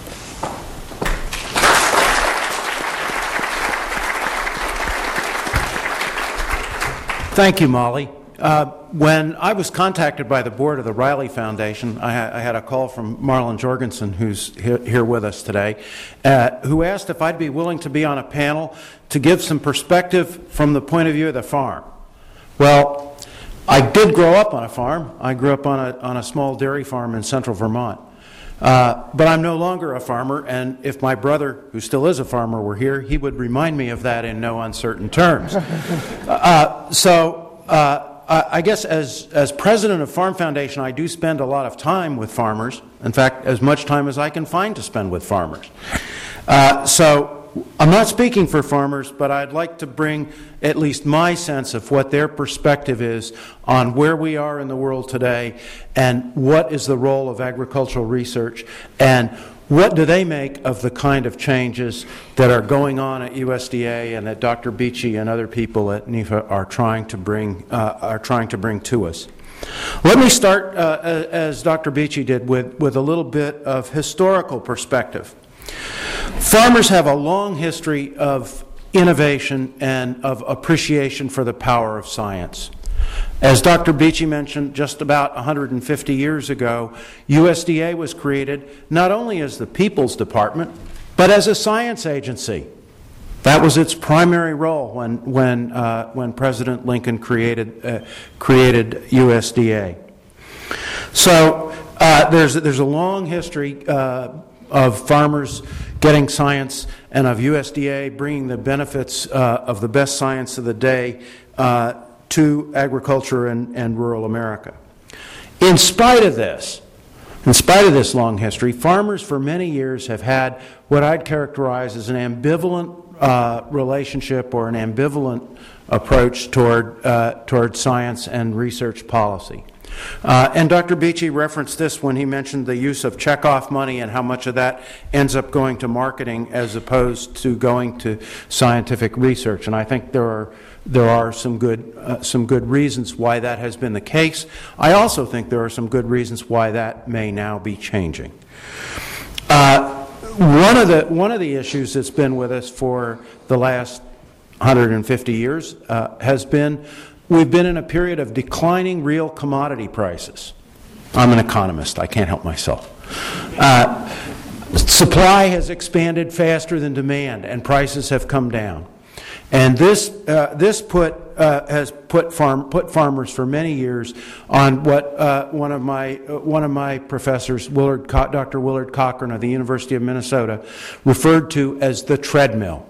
Thank you, Molly. Uh, when I was contacted by the board of the Riley Foundation, I, ha- I had a call from Marlon Jorgensen, who's he- here with us today, uh, who asked if I'd be willing to be on a panel to give some perspective from the point of view of the farm. Well, I did grow up on a farm. I grew up on a, on a small dairy farm in central Vermont. Uh, but I'm no longer a farmer, and if my brother, who still is a farmer, were here, he would remind me of that in no uncertain terms. uh, so uh, I guess as, as president of Farm Foundation, I do spend a lot of time with farmers. In fact, as much time as I can find to spend with farmers. Uh, so I'm not speaking for farmers, but I'd like to bring at least my sense of what their perspective is on where we are in the world today and what is the role of agricultural research and what do they make of the kind of changes that are going on at U S D A and that Doctor Beachy and other people at N I F A are trying to bring uh, are trying to bring to us. Let me start, uh, as Doctor Beachy did, with, with a little bit of historical perspective. Farmers have a long history of innovation and of appreciation for the power of science. As Doctor Beachy mentioned, just about one hundred fifty years ago, U S D A was created not only as the People's Department, but as a science agency. That was its primary role when, when, uh, when President Lincoln created, uh, created U S D A. So uh, there's, there's a long history uh, of farmers getting science and of U S D A bringing the benefits uh, of the best science of the day uh, to agriculture and, and rural America. In spite of this, in spite of this long history, farmers for many years have had what I'd characterize as an ambivalent uh, relationship or an ambivalent approach toward, uh, toward science and research policy. Uh, and Doctor Beachy referenced this when he mentioned the use of checkoff money and how much of that ends up going to marketing as opposed to going to scientific research. And I think there are there are some good uh, some good reasons why that has been the case. I also think there are some good reasons why that may now be changing. Uh, one of the one of the issues that's been with us for the last one hundred fifty years uh, has been we've been in a period of declining real commodity prices. I'm an economist. I can't help myself. Uh, supply has expanded faster than demand, and prices have come down. And this uh, this put uh, has put farm put farmers for many years on what uh, one of my uh, one of my professors, Willard Co- Doctor Willard Cochran of the University of Minnesota, referred to as the treadmill.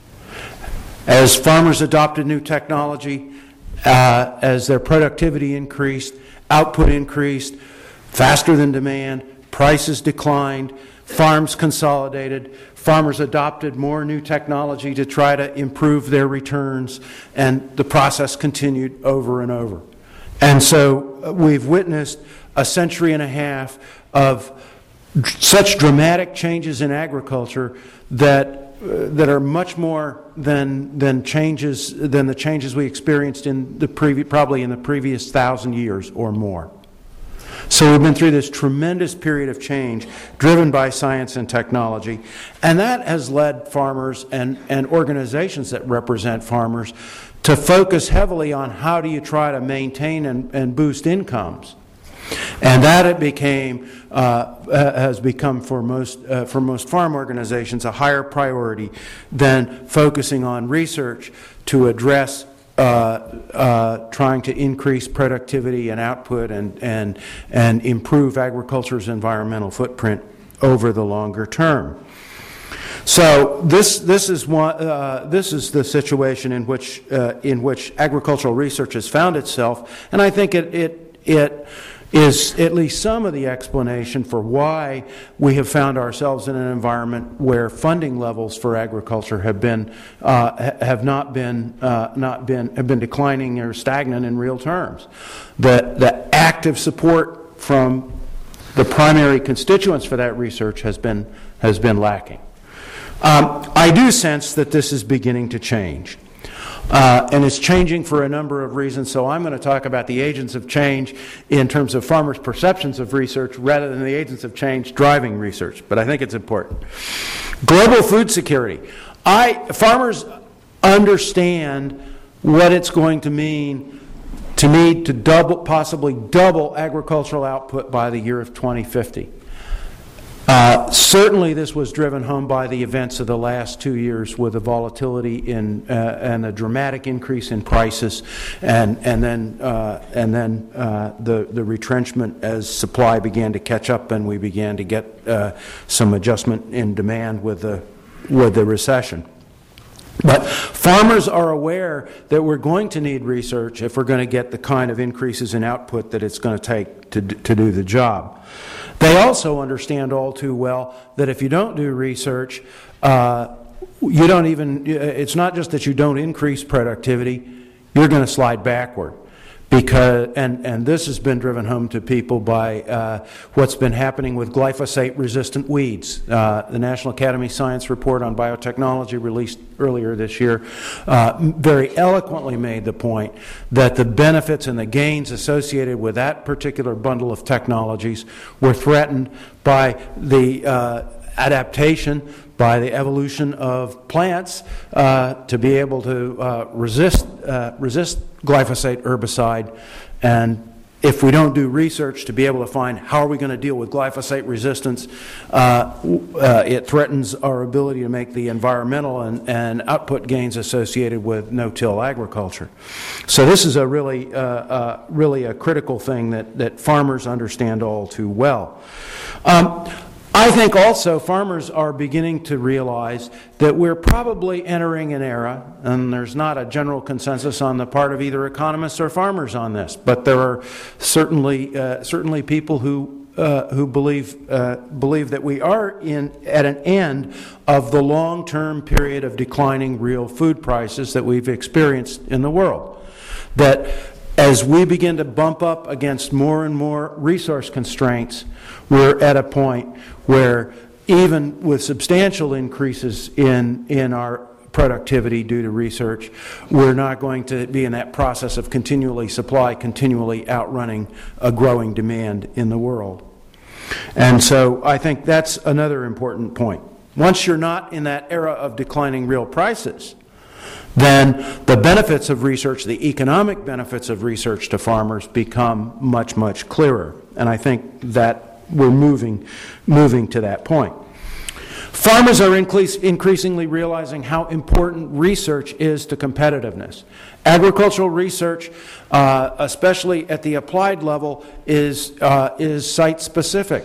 As farmers adopted new technology, uh, as their productivity increased, output increased faster than demand, prices declined, farms consolidated, farmers adopted more new technology to try to improve their returns, and the process continued over and over. And so uh, we've witnessed a century and a half of such dramatic changes in agriculture that uh, that are much more than than changes than the changes we experienced in the previ- probably in the previous thousand years or more. So we've been through this tremendous period of change driven by science and technology, and that has led farmers and, and organizations that represent farmers to focus heavily on how do you try to maintain and, and boost incomes. And that it became, uh, has become for most, uh, for most farm organizations a higher priority than focusing on research to address Uh, uh, trying to increase productivity and output and, and, and improve agriculture's environmental footprint over the longer term. So this, this, is, one, uh, this is the situation in which, uh, in which agricultural research has found itself, and I think it, it, it is at least some of the explanation for why we have found ourselves in an environment where funding levels for agriculture have been uh, have not been uh, not been have been declining or stagnant in real terms. The the active support from the primary constituents for that research has been, has been lacking. Um, I do sense that this is beginning to change. Uh, and it's changing for a number of reasons, so I'm going to talk about the agents of change in terms of farmers' perceptions of research rather than the agents of change driving research, but I think it's important. Global food security. I, farmers understand what it's going to mean to need to double, possibly double agricultural output by the year of twenty fifty. Uh, certainly this was driven home by the events of the last two years with the volatility in, uh, and a dramatic increase in prices, and, and then, uh, and then uh, the, the retrenchment as supply began to catch up and we began to get uh, some adjustment in demand with the, with the recession. But farmers are aware that we're going to need research if we're going to get the kind of increases in output that it's going to take to, to do the job. They also understand all too well that if you don't do research, uh, you don't even, it's not just that you don't increase productivity, you're going to slide backward. Because, and, and this has been driven home to people by uh, what's been happening with glyphosate-resistant weeds. Uh, the National Academy Science Report on Biotechnology, released earlier this year, uh, very eloquently made the point that the benefits and the gains associated with that particular bundle of technologies were threatened by the uh, adaptation, by the evolution of plants uh, to be able to uh, resist uh, resist glyphosate herbicide, and if we don't do research to be able to find how are we going to deal with glyphosate resistance, uh, uh, it threatens our ability to make the environmental and, and output gains associated with no-till agriculture. So this is a really, uh, uh, really a critical thing that, that farmers understand all too well. Um, I think also farmers are beginning to realize that we're probably entering an era, and there's not a general consensus on the part of either economists or farmers on this, but there are certainly uh, certainly people who uh, who believe uh, believe that we are in at an end of the long-term period of declining real food prices that we've experienced in the world. That as we begin to bump up against more and more resource constraints, we're at a point where even with substantial increases in, in our productivity due to research, we're not going to be in that process of continually supply, continually outrunning a growing demand in the world. And so I think that's another important point. Once you're not in that era of declining real prices, then the benefits of research, the economic benefits of research to farmers become much, much clearer. And I think that we're moving, moving to that point. Farmers are increase, increasingly realizing how important research is to competitiveness. Agricultural research, uh, especially at the applied level, is, uh, is site-specific.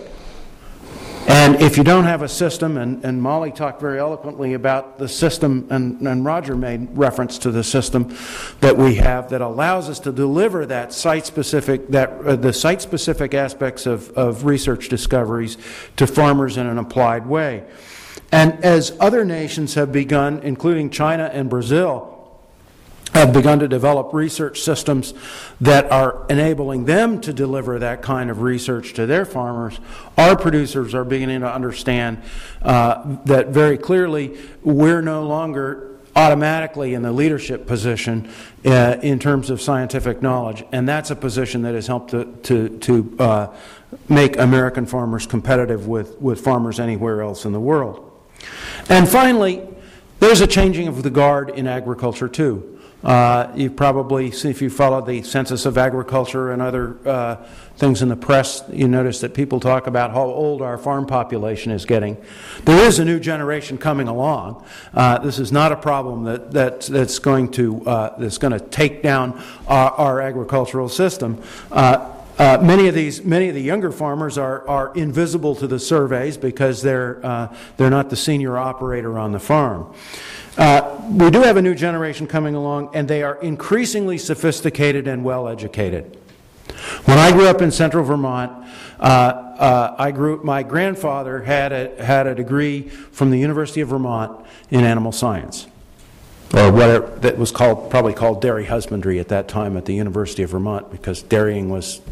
And if you don't have a system, and, and Molly talked very eloquently about the system, and, and Roger made reference to the system that we have that allows us to deliver that site-specific, that uh, the site-specific aspects of, of research discoveries to farmers in an applied way. And as other nations have begun, including China and Brazil, have begun to develop research systems that are enabling them to deliver that kind of research to their farmers, our producers are beginning to understand uh, that very clearly we're no longer automatically in the leadership position uh, in terms of scientific knowledge, and that's a position that has helped to, to, to uh, make American farmers competitive with, with farmers anywhere else in the world. And finally, there's a changing of the guard in agriculture too. Uh, you've probably, if you follow the Census of Agriculture and other uh, things in the press, you notice that people talk about how old our farm population is getting. There is a new generation coming along. Uh, this is not a problem that, that that's going to uh, that's going to take down our, our agricultural system. Uh, Uh, many of these, many of the younger farmers are, are invisible to the surveys because they're, uh, they're not the senior operator on the farm. Uh, we do have a new generation coming along, and they are increasingly sophisticated and well-educated. When I grew up in central Vermont, uh, uh, I grew, my grandfather had a, had a degree from the University of Vermont in animal science, or whatever that was called, probably called dairy husbandry at that time at the University of Vermont, because dairying was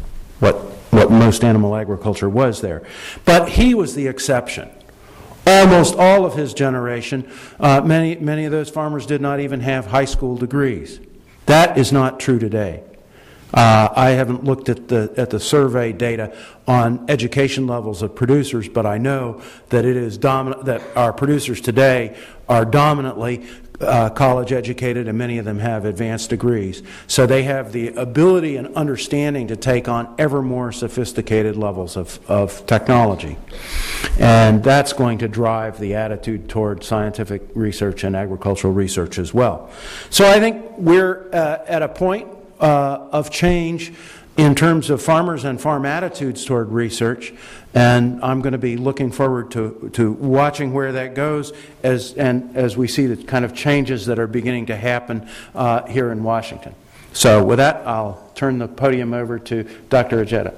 what, what most animal agriculture was there. But he was the exception. Almost all of his generation, uh, many, many of those farmers did not even have high school degrees. That is not true today. Uh, I haven't looked at the at the survey data on education levels of producers, but I know that it is dominant. That our producers today are dominantly uh, college educated, and many of them have advanced degrees. So they have the ability and understanding to take on ever more sophisticated levels of of technology, and that's going to drive the attitude toward scientific research and agricultural research as well. So I think we're uh, at a point Uh, of change in terms of farmers and farm attitudes toward research, and I'm going to be looking forward to, to watching where that goes as and as we see the kind of changes that are beginning to happen uh, here in Washington. So with that, I'll turn the podium over to Doctor Ejeta.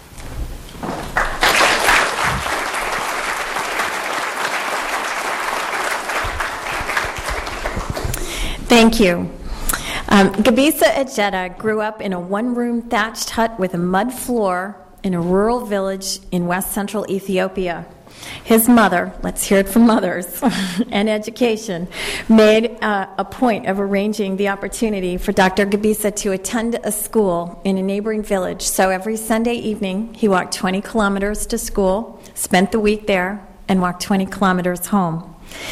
Thank you. Um, Gebisa Ejeta grew up in a one-room thatched hut with a mud floor in a rural village in west central Ethiopia. His mother, let's hear it from mothers, and education, made uh, a point of arranging the opportunity for Doctor Gebisa to attend a school in a neighboring village. So every Sunday evening, he walked twenty kilometers to school, spent the week there, and walked twenty kilometers home.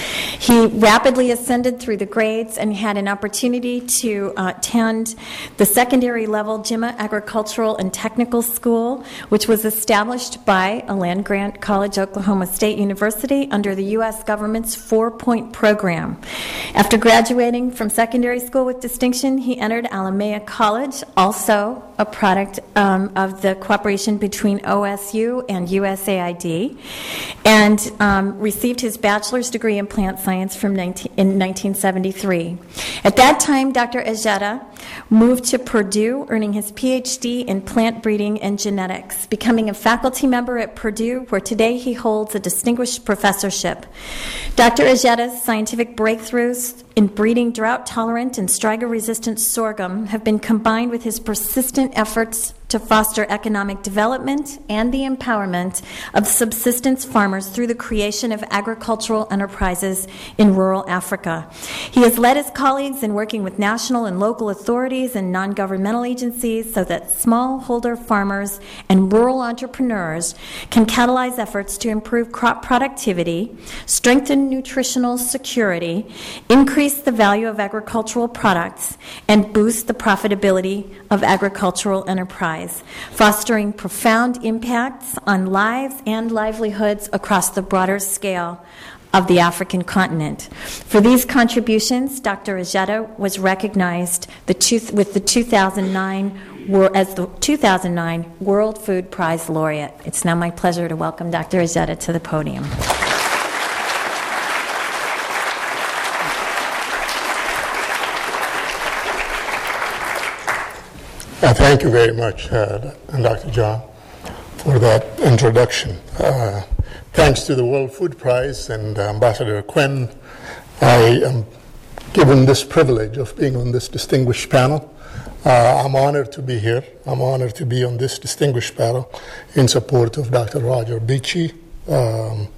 He rapidly ascended through the grades and had an opportunity to uh, attend the secondary level Jimma Agricultural and Technical School, which was established by a land-grant college, Oklahoma State University, under the U S government's four-point program. After graduating from secondary school with distinction, he entered Alameda College, also a product um, of the cooperation between O S U and U S A I D, and um, received his bachelor's degree in plant science from nineteen, in nineteen seventy-three. At that time, Doctor Ejeta moved to Purdue, earning his P H D in plant breeding and genetics, becoming a faculty member at Purdue, where today he holds a distinguished professorship. Doctor Ejeta's scientific breakthroughs in breeding drought-tolerant and striga-resistant sorghum have been combined with his persistent efforts to foster economic development and the empowerment of subsistence farmers through the creation of agricultural enterprises in rural Africa. He has led his colleagues in working with national and local authorities and non-governmental agencies so that smallholder farmers and rural entrepreneurs can catalyze efforts to improve crop productivity, strengthen nutritional security, increase the value of agricultural products, and boost the profitability of agricultural enterprise, fostering profound impacts on lives and livelihoods across the broader scale of the African continent. For these contributions, Doctor Ejeta was recognized the two, with the two thousand nine as the two thousand nine World Food Prize laureate. It's now my pleasure to welcome Doctor Ejeta to the podium. Uh, thank you very much, uh, Doctor John, for that introduction. Uh, thanks to the World Food Prize and Ambassador Quinn, I am given this privilege of being on this distinguished panel. Uh, I'm honored to be here. I'm honored to be on this distinguished panel in support of Doctor Roger Beachy um,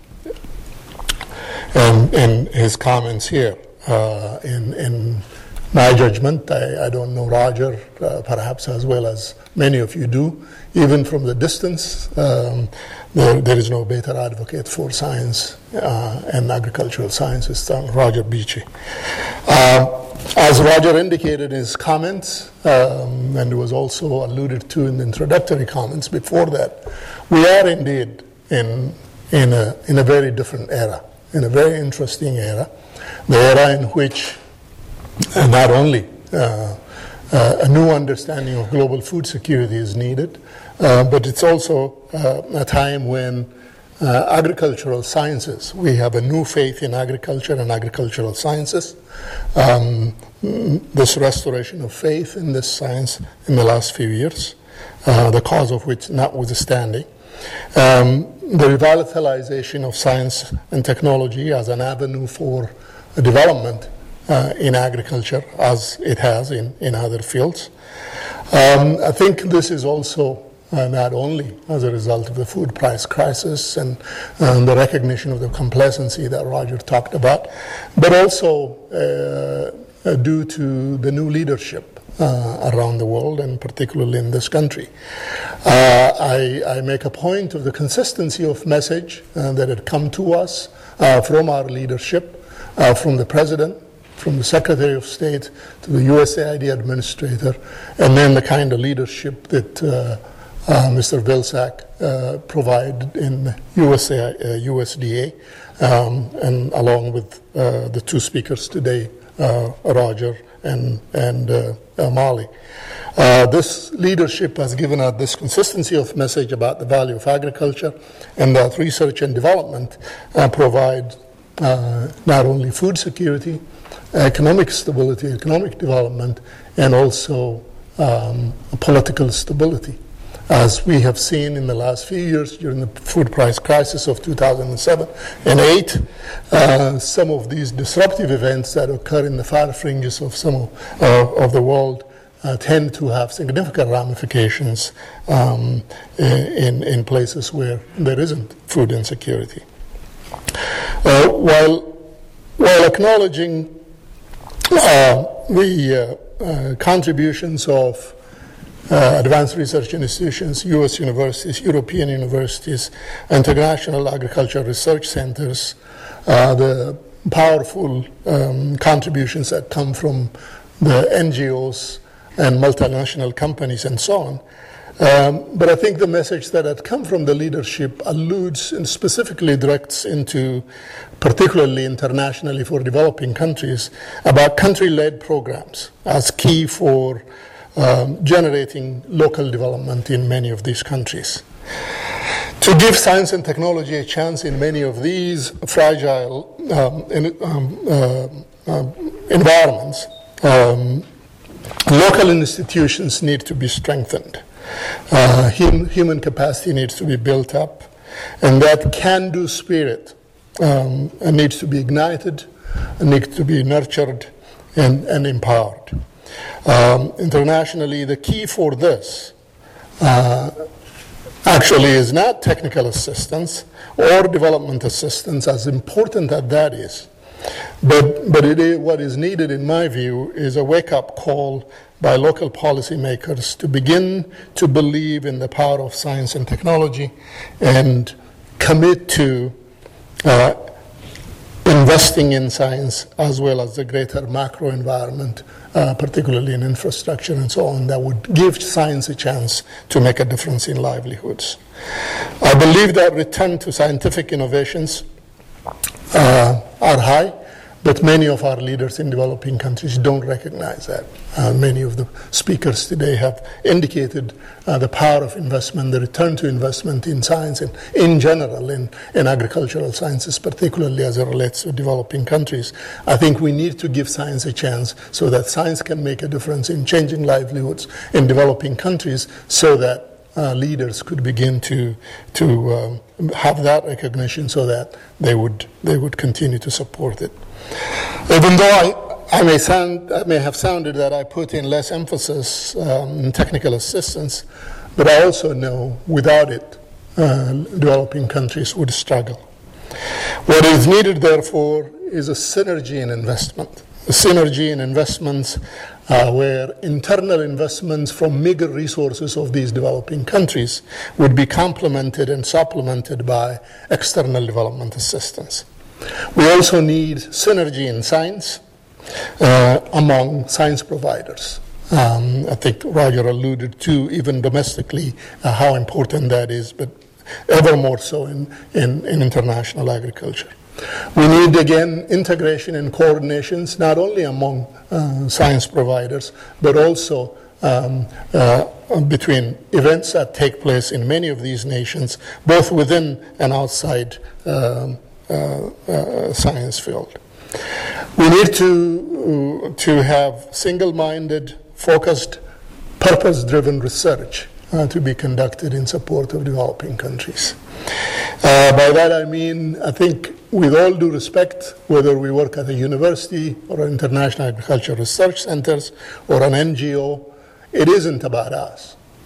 and, and his comments here. Uh, in, in my judgment, I, I don't know Roger uh, perhaps as well as many of you do. Even from the distance, um, there, there is no better advocate for science uh, and agricultural sciences than Roger Beachy. Uh, as Roger indicated in his comments, um, and it was also alluded to in the introductory comments before that, we are indeed in, in, a, in a very different era, in a very interesting era, the era in which uh, not only uh, uh, a new understanding of global food security is needed, uh, but it's also uh, a time when uh, agricultural sciences, we have a new faith in agriculture and agricultural sciences. Um, this restoration of faith in this science in the last few years, uh, the cause of which notwithstanding, um, the revitalization of science and technology as an avenue for development uh, in agriculture as it has in, in other fields. Um, I think this is also uh, not only as a result of the food price crisis and um, the recognition of the complacency that Roger talked about, but also uh, uh, due to the new leadership uh, around the world, and particularly in this country. Uh, I, I make a point of the consistency of message uh, that had come to us uh, from our leadership, uh, from the President, from the Secretary of State to the U S A I D administrator, and then the kind of leadership that uh, uh, Mister Vilsack uh, provided in U S A, uh, U S D A, um, and along with uh, the two speakers today, uh, Roger and, and uh, uh, Molly. Uh, this leadership has given us this consistency of message about the value of agriculture, and that research and development uh, provide uh, not only food security, economic stability, economic development, and also um, political stability. As we have seen in the last few years during the food price crisis of two thousand seven and eight, uh, some of these disruptive events that occur in the far fringes of some of, uh, of the world uh, tend to have significant ramifications um, in, in places where there isn't food insecurity. Uh, while, while acknowledging Uh, the uh, uh, contributions of uh, advanced research institutions, U S universities, European universities, international agricultural research centers, uh, the powerful um, contributions that come from the N G Os and multinational companies and so on. Um, but I think the message that had come from the leadership alludes and specifically directs into, particularly internationally for developing countries, about country-led programs as key for um, generating local development in many of these countries. To give science and technology a chance in many of these fragile um, in, um, uh, uh, environments, um, local institutions need to be strengthened. Uh, hum, human capacity needs to be built up, and that can-do spirit um, needs to be ignited, needs to be nurtured and, and empowered. Um, internationally, the key for this uh, actually is not technical assistance or development assistance, as important as that is. But, but it is, what is needed, in my view, is a wake-up call by local policymakers to begin to believe in the power of science and technology and commit to uh, investing in science as well as the greater macro environment, uh, particularly in infrastructure and so on, that would give science a chance to make a difference in livelihoods. I believe that return to scientific innovations uh, are high, but many of our leaders in developing countries don't recognize that. Uh, many of the speakers today have indicated uh, the power of investment, the return to investment in science and in general in, in agricultural sciences, particularly as it relates to developing countries. I think we need to give science a chance so that science can make a difference in changing livelihoods in developing countries, so that Uh, leaders could begin to to um, have that recognition, so that they would they would continue to support it. Even though I, I may sound I may have sounded that I put in less emphasis um, in technical assistance, but I also know without it, uh, developing countries would struggle. What is needed, therefore, is a synergy in investment. A synergy in investments uh, where internal investments from meager resources of these developing countries would be complemented and supplemented by external development assistance. We also need synergy in science uh, among science providers. Um, I think Roger alluded to, even domestically, uh, how important that is, but ever more so in, in, in international agriculture. We need, again, integration and coordinations, not only among uh, science providers, but also um, uh, between events that take place in many of these nations, both within and outside um, uh, uh, science field. We need to, uh, to have single-minded, focused, purpose-driven research uh, to be conducted in support of developing countries. Uh, by that I mean, I think, with all due respect, whether we work at a university or an international agricultural research centers or an N G O, it isn't about us.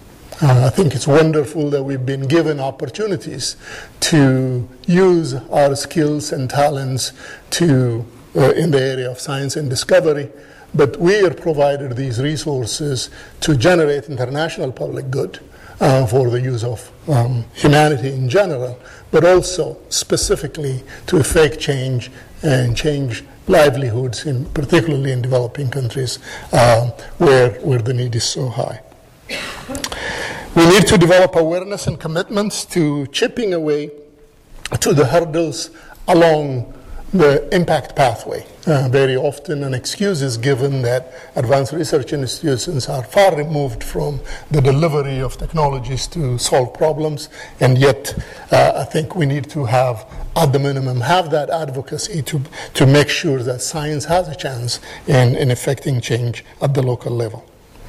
Uh, I think it's wonderful that we've been given opportunities to use our skills and talents to, uh, in the area of science and discovery, but we are provided these resources to generate international public good uh, for the use of um, humanity in general, but also specifically to effect change and change livelihoods, in, particularly in developing countries uh, where, where the need is so high. We need to develop awareness and commitments to chipping away to the hurdles along the impact pathway. Uh, very often an excuse is given that advanced research institutions are far removed from the delivery of technologies to solve problems, and yet uh, I think we need to have, at the minimum, have that advocacy to, to make sure that science has a chance in, in effecting change at the local level.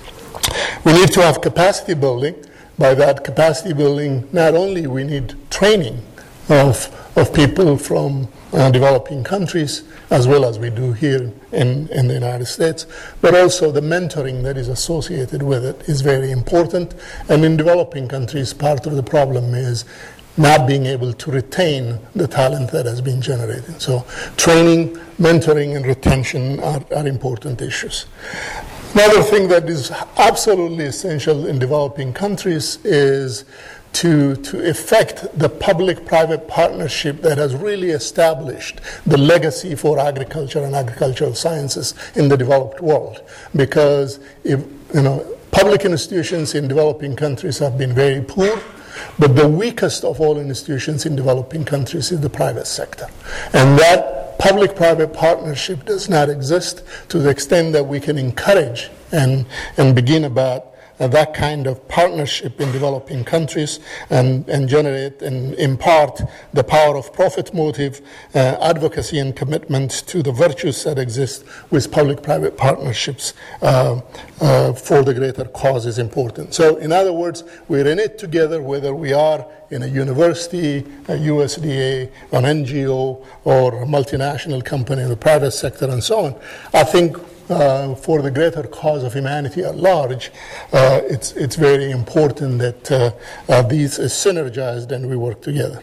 We need to have capacity building. By that capacity building, not only we need training of, of people from uh, developing countries, as well as we do here in, in the United States, but also the mentoring that is associated with it is very important. And in developing countries, part of the problem is not being able to retain the talent that has been generated. So training, mentoring, and retention are, are important issues. Another thing that is absolutely essential in developing countries is to, to effect the public-private partnership that has really established the legacy for agriculture and agricultural sciences in the developed world. Because if, you know, public institutions in developing countries have been very poor, but the weakest of all institutions in developing countries is the private sector. And that public-private partnership does not exist to the extent that we can encourage and, and begin about uh, that kind of partnership in developing countries and, and generate and impart the power of profit motive, uh, advocacy and commitment to the virtues that exist with public-private partnerships uh, uh, for the greater cause is important. So in other words, we're in it together, whether we are in a university, a U S D A, an N G O, or a multinational company in the private sector and so on. I think Uh, for the greater cause of humanity at large, uh, it's, it's very important that uh, uh, these is synergized and we work together.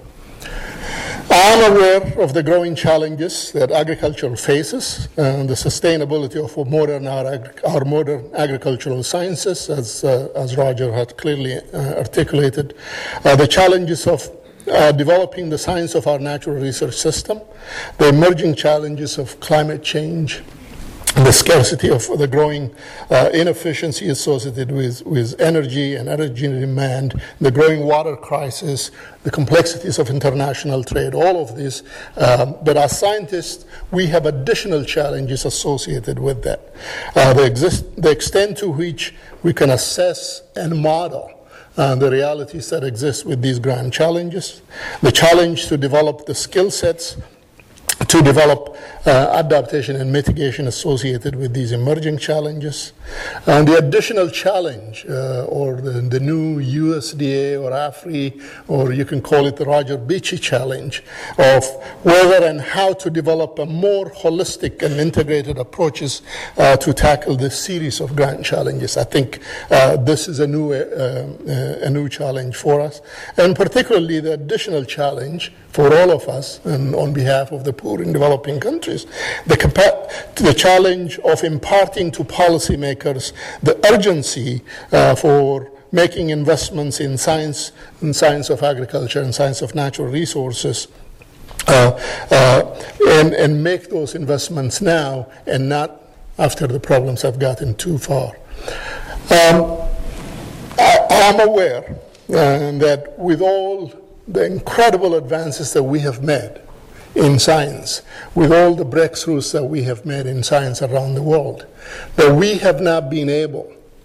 I am aware of the growing challenges that agriculture faces and the sustainability of modern, our, our modern agricultural sciences, as, uh, as Roger had clearly uh, articulated. Uh, the challenges of uh, developing the science of our natural research system, the emerging challenges of climate change, the scarcity of the growing uh, inefficiency associated with, with energy and energy demand, the growing water crisis, the complexities of international trade, all of this. Um, but as scientists, we have additional challenges associated with that. Uh, the, exist, the extent to which we can assess and model Uh, the realities that exist with these grand challenges, the challenge to develop the skill sets to develop uh, adaptation and mitigation associated with these emerging challenges, and the additional challenge uh, or the, the new U S D A or AFRI, or you can call it the Roger Beachy challenge, of whether and how to develop a more holistic and integrated approaches uh, to tackle this series of grand challenges. I think uh, this is a new, uh, uh, a new challenge for us, and particularly the additional challenge for all of us and on behalf of the poor in developing countries, the, capa- the challenge of imparting to policymakers the urgency uh, for making investments in science, in science of agriculture and science of natural resources, uh, uh, and, and make those investments now and not after the problems have gotten too far. Um, I, I'm aware uh, that with all the incredible advances that we have made in science, with all the breakthroughs that we have made in science around the world, that we have not been able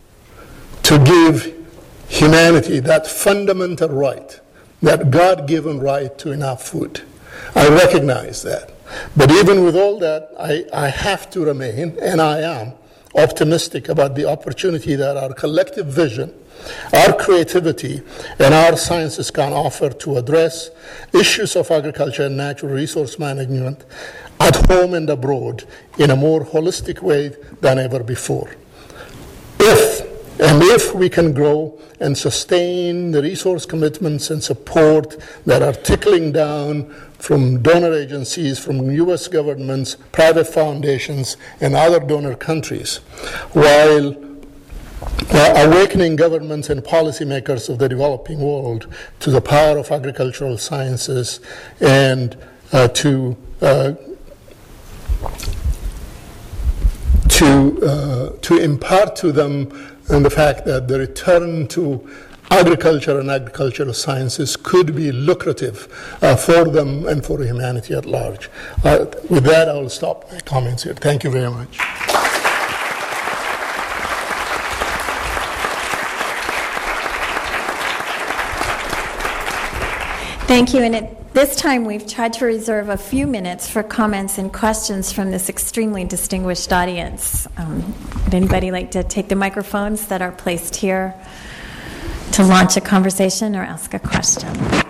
to give humanity that fundamental right, that God-given right to enough food. I recognize that. But even with all that, I, I have to remain, and I am, optimistic about the opportunity that our collective vision, our creativity, and our sciences can offer to address issues of agriculture and natural resource management at home and abroad in a more holistic way than ever before. If And if we can grow and sustain the resource commitments and support that are trickling down from donor agencies, from U S governments, private foundations, and other donor countries, while uh, awakening governments and policymakers of the developing world to the power of agricultural sciences and uh, to uh, to uh, to impart to them and the fact that the return to agriculture and agricultural sciences could be lucrative uh, for them and for humanity at large. Uh, with that, I will stop my comments here. Thank you very much. Thank you. And at this time, we've tried to reserve a few minutes for comments and questions from this extremely distinguished audience. Um, would anybody like to take the microphones that are placed here to launch a conversation or ask a question?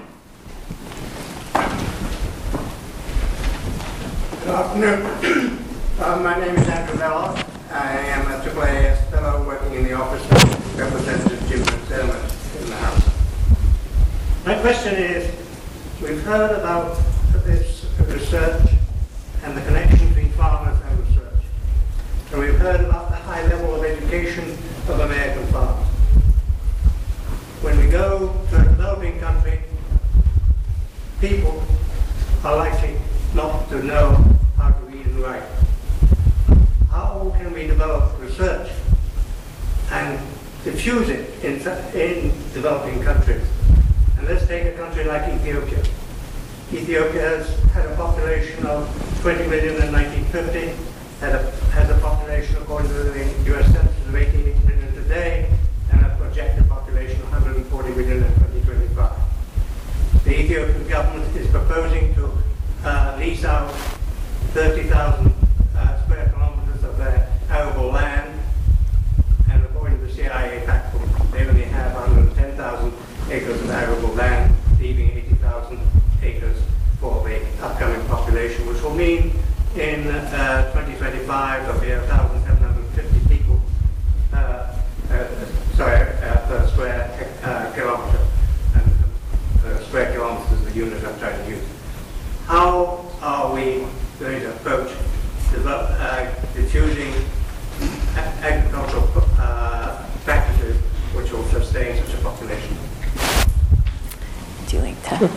Good afternoon. uh, my name is Andrew Mellor. I am a triple A S fellow working in the office of Representative Jim McDermott in the House. My question is, we've heard about this research and the connection between farmers and research. And we've heard about the high level of education of American farmers. When we go to a developing country, people are likely not to know how to read and write. How can we develop research and diffuse it in, in developing countries? And let's take a country like Ethiopia. Ethiopia has had a population of twenty million in nineteen fifty, had a, has a population, according to the U S Census, of eighteen million today, and a projected population of one hundred forty million in twenty twenty-five. The Ethiopian government is proposing to uh, lease out thirty thousand uh, square kilometers of their arable land, and according to the C I A fact book, they only have one hundred ten thousand acres of arable land, leaving eighty thousand acres for the upcoming population, which will mean in uh, twenty twenty-five there'll be one thousand seven hundred fifty people, uh, uh, sorry, uh, per square uh, kilometer. And uh, square kilometers is the unit I'm trying to use. How are we going to approach develop, uh, diffusing agricultural uh, practices which will sustain such a population? Would you like to?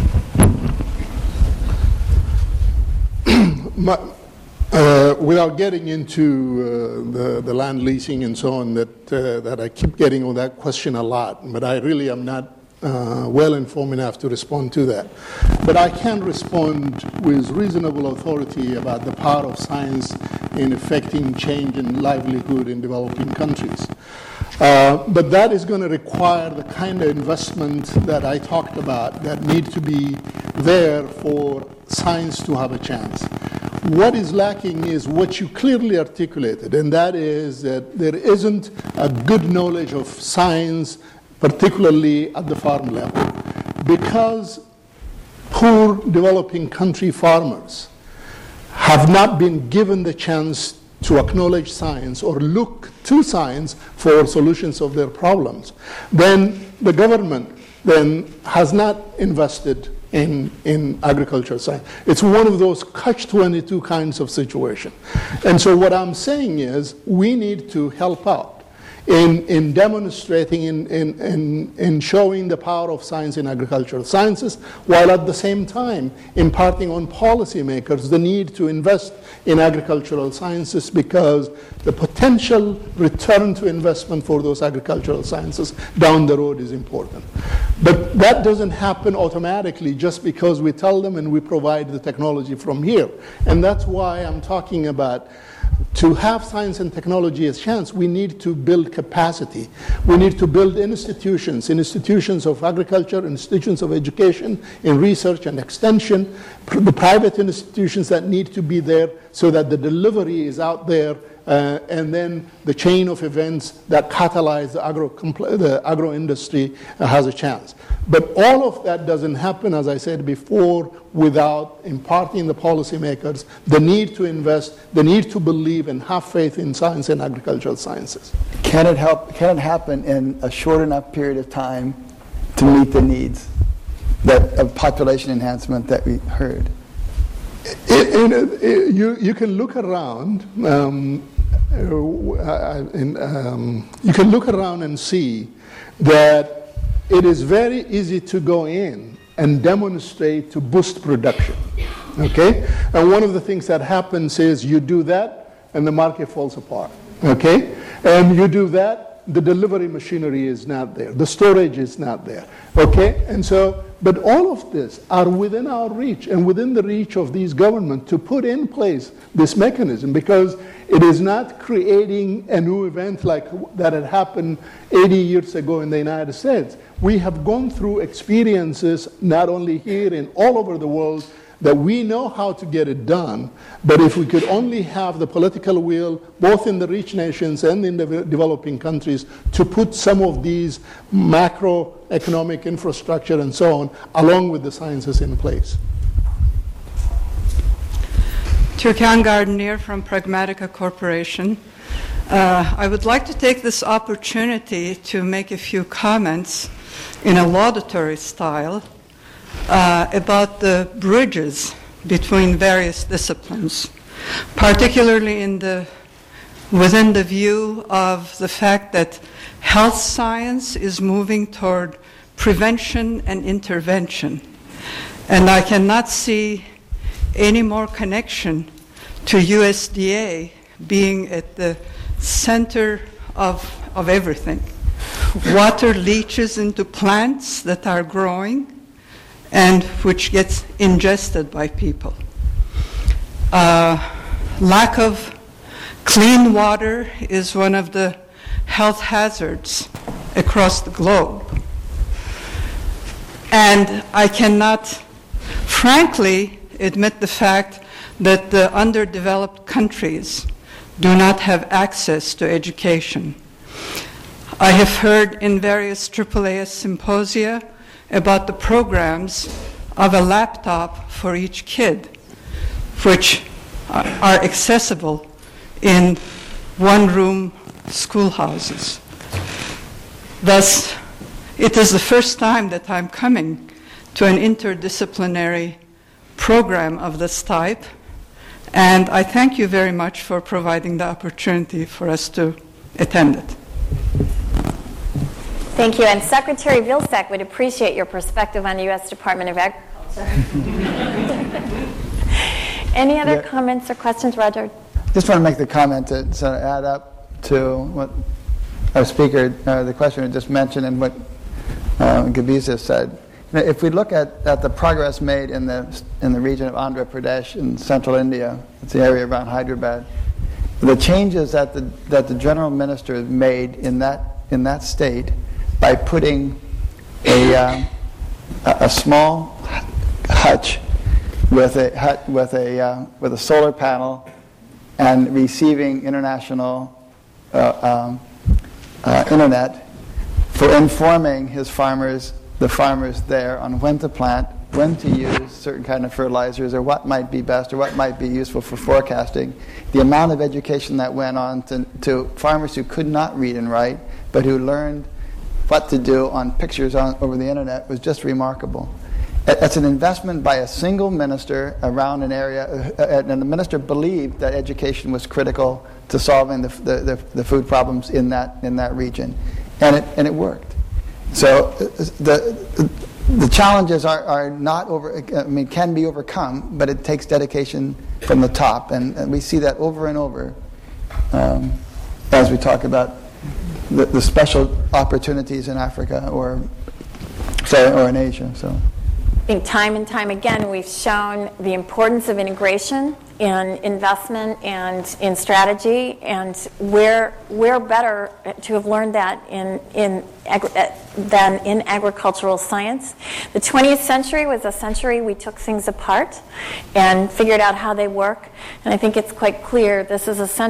My, uh, without getting into uh, the, the land leasing and so on, that, uh, that I keep getting on that question a lot, but I really am not uh, well informed enough to respond to that. But I can respond with reasonable authority about the power of science in effecting change in livelihood in developing countries. Uh, but that is going to require the kind of investment that I talked about that need to be there for science to have a chance. What is lacking is what you clearly articulated, and that is that there isn't a good knowledge of science, particularly at the farm level, because poor developing country farmers have not been given the chance to acknowledge science or look to science for solutions of their problems. Then the government then has not invested in, in agricultural science. It's one of those catch twenty-two kinds of situation. And so what I'm saying is we need to help out in, in demonstrating, in, in, in, in showing the power of science in agricultural sciences, while at the same time imparting on policymakers the need to invest in agricultural sciences, because the potential return to investment for those agricultural sciences down the road is important. But that doesn't happen automatically just because we tell them and we provide the technology from here. And that's why I'm talking about to have science and technology as chance, we need to build capacity. We need to build institutions, institutions of agriculture, institutions of education, in research and extension, the private institutions that need to be there so that the delivery is out there uh, and then the chain of events that catalyze the agro, the agro industry uh, has a chance. But all of that doesn't happen, as I said before, without imparting the policymakers the need to invest, the need to believe and have faith in science and agricultural sciences. Can it help? Can it happen in a short enough period of time to meet the needs that of population enhancement that we heard? It, it, it, you, you can look around. Um, uh, in, um, you can look around and see that it is very easy to go in and demonstrate to boost production. Okay, and one of the things that happens is you do that, and the market falls apart. Okay, and you do that, the delivery machinery is not there, the storage is not there. Okay, and so, but all of this are within our reach and within the reach of these governments to put in place this mechanism, because it is not creating a new event like that had happened eighty years ago in the United States. We have gone through experiences not only here and all over the world that we know how to get it done, but if we could only have the political will, both in the rich nations and in the developing countries, to put some of these macroeconomic infrastructure and so on, along with the sciences in place. Türkan Gardenier from Pragmatica Corporation. Uh, I would like to take this opportunity to make a few comments in a laudatory style uh, about the bridges between various disciplines, particularly in the, within the view of the fact that health science is moving toward prevention and intervention. And I cannot see any more connection to U S D A being at the center of, of everything. Water leaches into plants that are growing and which gets ingested by people. Uh, lack of clean water is one of the health hazards across the globe. And I cannot, frankly, admit the fact that the underdeveloped countries do not have access to education. I have heard in various triple A S symposia about the programs of a laptop for each kid, which are accessible in one-room schoolhouses. Thus, it is the first time that I'm coming to an interdisciplinary program of this type, and I thank you very much for providing the opportunity for us to attend it. Thank you. And Secretary Vilsack would appreciate your perspective on the U S Department of Agriculture. Any other yeah. comments or questions, Roger? Just want to make the comment to sort of add up to what our speaker, uh, the questioner just mentioned, and what uh, Gebisa said. If we look at, at the progress made in the in the region of Andhra Pradesh in central India, it's the area around Hyderabad, the changes that the that the general minister made in that in that state by putting a uh, a small hutch with a hut with a uh, with a solar panel and receiving international uh, um, uh, internet for informing his farmers, the farmers there, on when to plant, when to use certain kind of fertilizers, or what might be best, or what might be useful for forecasting. The amount of education that went on to, to farmers who could not read and write, but who learned what to do on pictures on, over the internet was just remarkable. It's an investment by a single minister around an area, and the minister believed that education was critical to solving the, the, the, the food problems in that in that region, and it and it worked. So the the challenges are, are not over. I mean, can be overcome, but it takes dedication from the top, and, and we see that over and over um, as we talk about the, the special opportunities in Africa or sorry, or in Asia. So. I think time and time again we've shown the importance of integration in investment and in strategy, and we're, we're better to have learned that in, in agri- than in agricultural science. The twentieth century was a century we took things apart and figured out how they work, and I think it's quite clear this is a century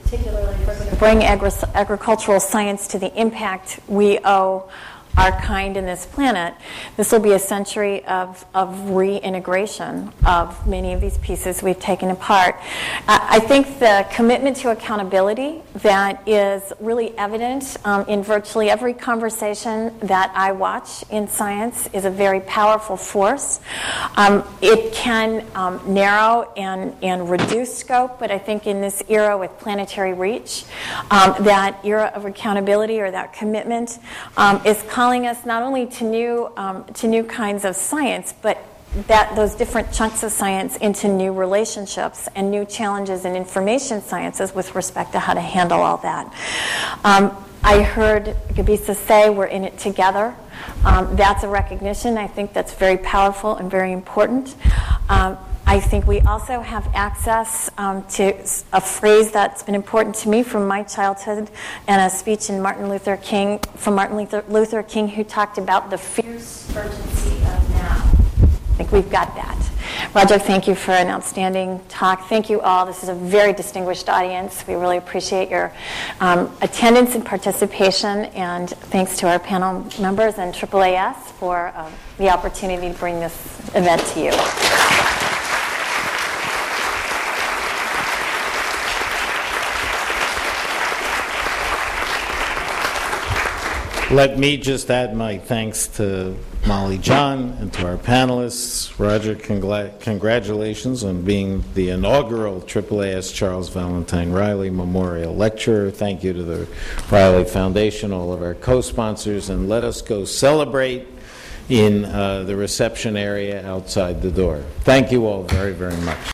particularly if we're going to bring agri- agricultural science to the impact we owe our kind in this planet, this will be a century of, of reintegration of many of these pieces we've taken apart. Uh, I think the commitment to accountability that is really evident um, in virtually every conversation that I watch in science is a very powerful force. Um, it can um, narrow and, and reduce scope, but I think in this era with planetary reach, um, that era of accountability or that commitment um, is calling us not only to new um, to new kinds of science, but that those different chunks of science into new relationships and new challenges in information sciences with respect to how to handle all that. Um, I heard Gebisa say we're in it together. Um, that's a recognition. I think that's very powerful and very important. Um, I think we also have access um, to a phrase that's been important to me from my childhood and a speech in Martin Luther King, from Martin Luther, Luther King, who talked about the fierce urgency of now. I think we've got that. Roger, thank you for an outstanding talk. Thank you all. This is a very distinguished audience. We really appreciate your um, attendance and participation, and thanks to our panel members and triple A S for uh, the opportunity to bring this event to you. Let me just add my thanks to Molly John and to our panelists. Roger, congla- congratulations on being the inaugural triple A S Charles Valentine Riley Memorial Lecturer. Thank you to the Riley Foundation, all of our co-sponsors, and let us go celebrate in uh, the reception area outside the door. Thank you all very, very much.